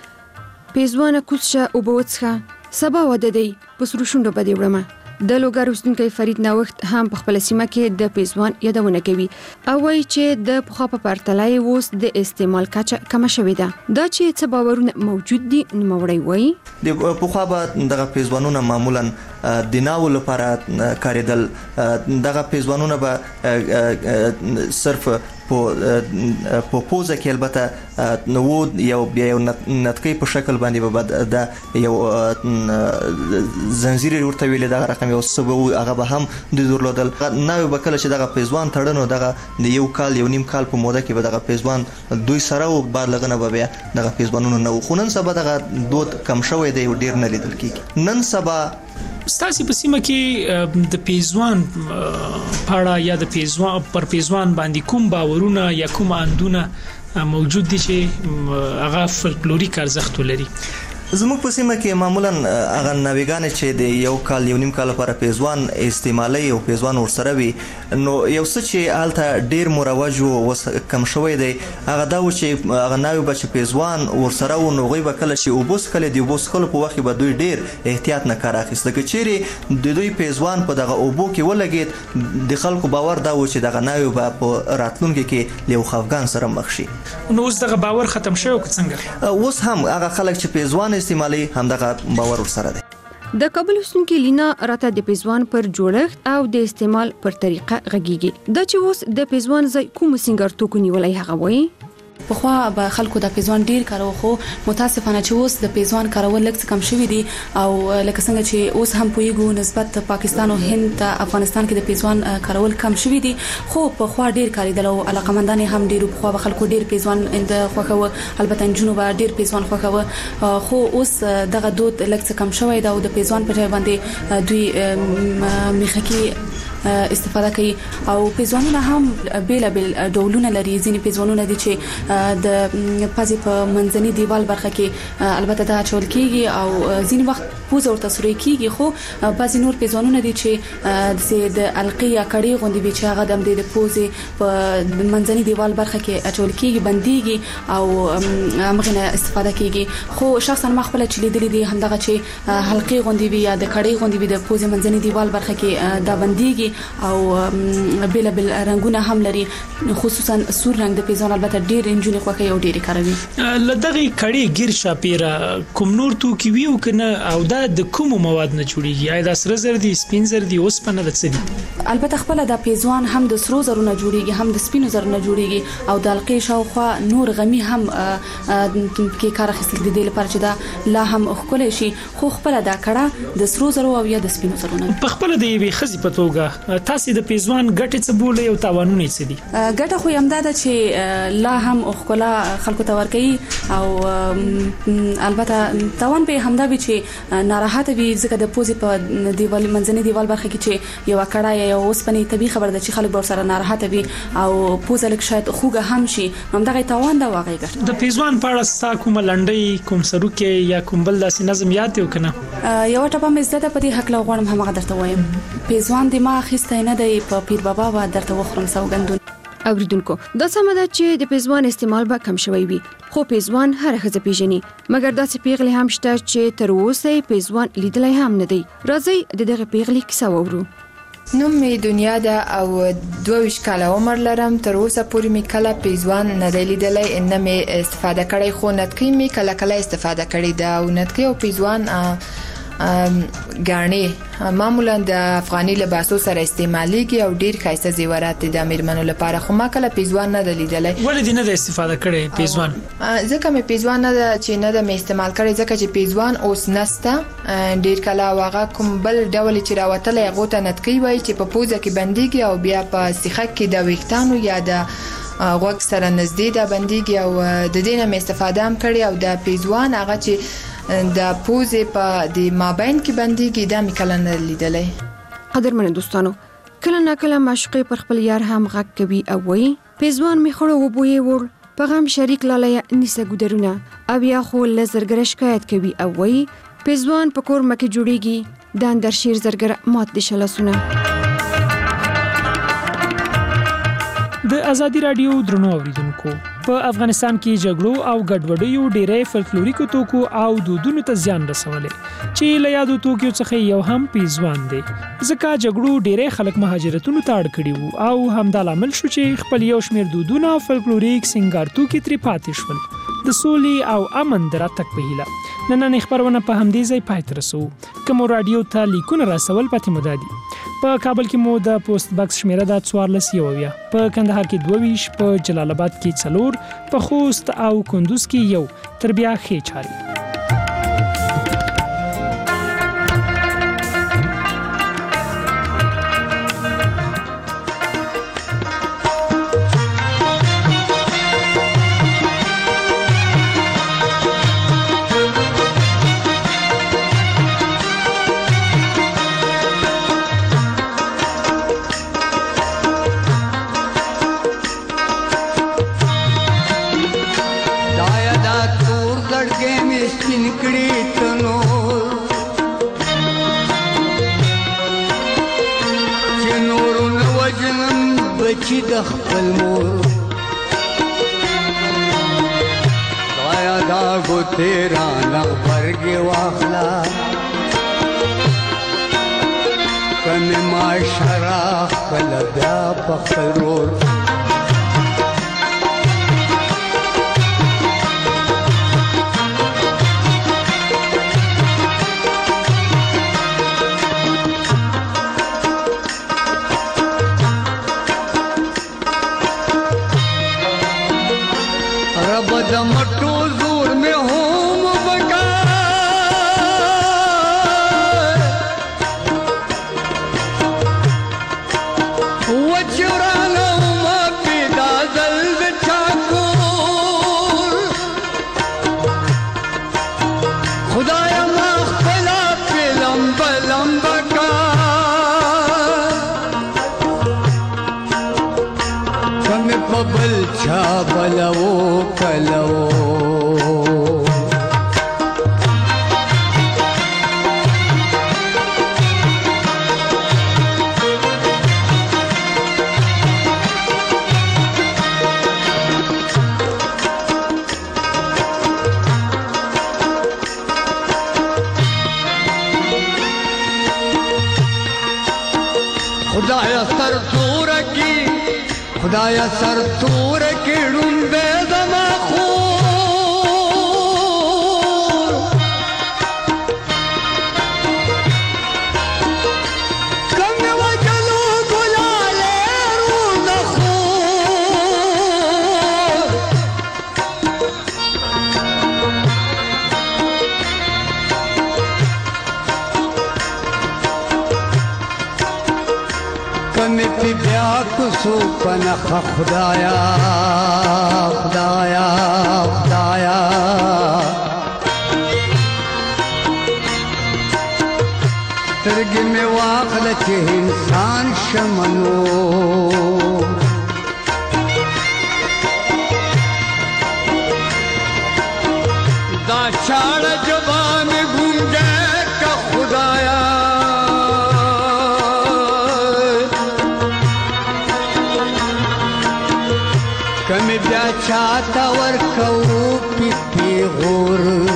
S11: پیزوان کوڅه او بوڅخه سبا وده دی پس روشونډه بده وړمه. د لوګر اوسیدونکي فرید نوښت هم په خپل سیمه کې د پیزوان یادونه کوي او وایي چې د پخوا په پرتله اوس د استعمال کچه کمه شوې ده. دا چې څه باورونه موجود دي نوموړی وایي
S17: د پخوا به دغه پیزوانونه معمولا د ناو لپاره کاریدل، دغه پیزوانونه به صرف په په پوزه کې البته نو یو بیا یو نتکي په شکل باندې به د یو زنجیر ورته ویل دغه رقم یو سبب هغه به هم د درلودل. نو به کله چې دغه پیزوان تړنو دغه یو کال یو نیم کال په موده کې به دغه پیزوان دوی سره او بار لګنه به بیا دغه پیزوانونه نو خونن سبا دغه دود کم شوی دی ډیر نه لیدل کیږي. نن سبا
S13: ستاسو په سیمه کې د پیزوان پاړه یا د پیزوان پر پیزوان باندې کوم باورونه یا کوم اندونه موجود دي چې هغه فولکلوریک ارزښت لري؟
S17: زموږ په سیمه کې معمولا هغه نویګان چې د یو کال یو نیم کال لپاره پیزوان استعمالي او پیزوان ورسره وي، نو یو څه چې حالته ډیر مروج او کم شوی دی هغه دا و چې هغه نوی بچ پیزوان ورسره و نو غوي به کله چې وبوس کله دی وبوس کله په وخت به دوی ډیر احتیاط نه کار اخیسته چې چیرې د دوی پیزوان په دغه اوبو کې ولګید د خلکو باور دا و چې دغه نوی به په راتلونکي کې له خفګان سره مخ شي.
S13: نو اوس دغه باور ختم شوی که څنګه؟
S17: اوس هم هغه خلک چې پیزوان استعمالي همدغه باور ورسره دی.
S11: د کابل اوسیدونکي لینا راته د پیزوان پر جوړښت او د استعمال پر طریقه غږیږي. دا چې اوس د پیزوان ځای کوم سنگار توکو نیولای هغه وایي
S9: په خو به خلکو د پیزوان ډیر کارو، خو متاسفانه چې اوس د پیزوان کارول لږ کم شوی دي او لکه څنګه چې اوس هم پویګو نسبت پاکستان او هند ته افغانستان کې د پیزوان کارول کم شوی دي، خو په خو ډیر کاریدل او علاقمندان هم ډیر په خو خلکو ډیر پیزوان اند خوخه البته جنوب ډیر پیزوان خوخه، خو اوس دغه دود لږ کم شوی دا او د پیزوان په ځای باندې دوی میخکی استفاده کوي او پیزوانونه هم بیل بیل ډولونه لري. ځینې پیزوانونه دي چې د پازي په منځني دیوال برخه کې البته دا چول کیږي او ځینې وخت پوزه ورته سوري کیږي، خو بعضی نور پیزوانونه دي چې د القیا کړي غوندي به چې هغه د پوزه په منځني دیوال برخه کې اچول کیږي، بنديږي او هغه نه استفاده کیږي. خو شخصا ما خپل چې لیدلې دي همدغه چې حلقې غوندي وي یا د کړي غوندي وي د پوزه منځني دیوال برخه کې دا بنديږي او بیل بیل رنگونه هم لري، خصوصا سور رنگ د پیزوان البته ډېر انجونې خوکه او ډېر کاروي.
S13: لدغه کړي ګیر شاپیره کوم نور تو کی ویو کنه او دا د کوم مواد نه جوړیږي؟ آیا دا سره زر دي، سپین زر دي، اوسپنه د څه دي؟
S9: البته خپل د پیزوان هم د سرو زرو نه جوړیږي، هم د سپینو زرو نه جوړیږي او د القې شاوخوا نور غمی هم کې کار اخیستل دي لپاره چې دا لا هم خپل شي. خو خپل دا کړه د سرو زرو او یا د سپینو زرو نه.
S13: په خپل د یوې خزي په توګه تاسو د پیزوان ګټه څه بولې او تاوانونه څه دي؟
S9: ګټه خو یمدا ده چې لا هم خپل خلکو ته ورکي او البته تاوان به همدا به چې ناراحت وي ځکه د پوزي په دیوال منځني دیوال برخه کې چې یو کړه یا اوسپنې طبي خبر ده چې خلک به سره ناراحت وي او پوزه لک شاید خوګه هم شي، همدغه تاوان دا واقعي ګټه. د
S13: پیزوان په اړه ستا کوم لنډي کوم سروکه یا کوم بل داسې نظم یاد دی کنه؟
S9: یو ټپه مې زده په دې حق لا غواړم همغه درته وایم. پیزوان دماغ خسته نه دی په پیر بابا و درته وخرم سوګندون.
S11: اوریدونکو دا سم ده چې د پیزوان استعمال به کم شوی وي، خو پیزوان هر خزه پیژني، مګر داسې پیغلې هم شته چې تر اوسه پیزوان لیدلای هم نه دی. راځي د دغه پیغلې کیسه وورو.
S1: نوم می دنیا ده او دوه کاله عمر لرم. تر اوسه پورې می کله پیزوان نه دی لیدلی، نه می استفاده کړی، خو نتکې می کله کله استفاده کړی ده او نتکې او پیزوان غاڼې معمولا د افغاني لباسو سره استعماليږي او ډیر ښایسته زیورات د میرمنو لپاره، خو ما کله پیزوان نه لیدلی.
S13: ولې دې نه د استفاده کړې پیزوان؟
S1: ځکه مې پیزوان نه چې نه د مې استعمال کړی، ځکه چې پیزوان اوس نسته ډیر کله واغه کوم بل ډول چې راوتل هغه ته نتکي وای چې په پوزه کې بنديږي او بیا په سیخه کې د ویښتانو یا د غوږ سره نږدې د بنديږي او د دې نه مې استفاده هم کړی او د پیزوان هغه چې د پوزې په د مابین کې بنديږي دا مې کله نه لیدلی.
S11: قدرمن دوستانو، کله نه کله معشوقې پر خپل یار هم غږ کوي او وایي پیزوان می خړو وبوي ور په غم شریک لاله نیسه ګدرونه او یا خو لزرګر شکایت کوي او وایي پیزوان په کور مکه جوړیږي د اندر شیر زرګر مات دي شلسونه.
S13: د ازادي رادیو درنو اوریدونکو، په افغانستان کې جګړو او ګډوډیو ډېرې فلکلوریکو توکو او دودونو ته زیان رسولې چې له یادو توکو څخه یو هم پیزوان دی. ځکه جګړو ډېرې خلک مهاجرتونو ته اړ کړي وو او همدا لامل شو چې خپل یو شمېر دودونه او فلکلوریک سنگار توکي ترې پاتې شول. د سولې او امن د راتګ په هیله نننۍ خبرونه په همدې ځای پای ته رسوو. کوم رادیو ته لیکونه راسول پاتې مو دادي. په کابل کې مو د پوسټ باکس شمیره د څوارلس یوویا، په کندهار کې دوه ویش، په جلال آباد کې څلور، په خوست او کندوز کې یو، تر بیا ښې چارې.
S5: چې د خپل مور دایا دا ګوتې رانه غبرګې واخله که مې معاشره خپله بیا په خپل رور मटो जोर में होम बका वचराना خدایا سر تور کی خدایا سر تور کی ډومبه زما خور کم وجلو ګلاله روز خور کمی پی بیا کسو پنخ خدایا خدایا خدایا ترگی میں واقع چه انسان شمنو دا چاڑ جبان گونگے کا خدایا کمی بیا چاہتا ورکو پی پی غور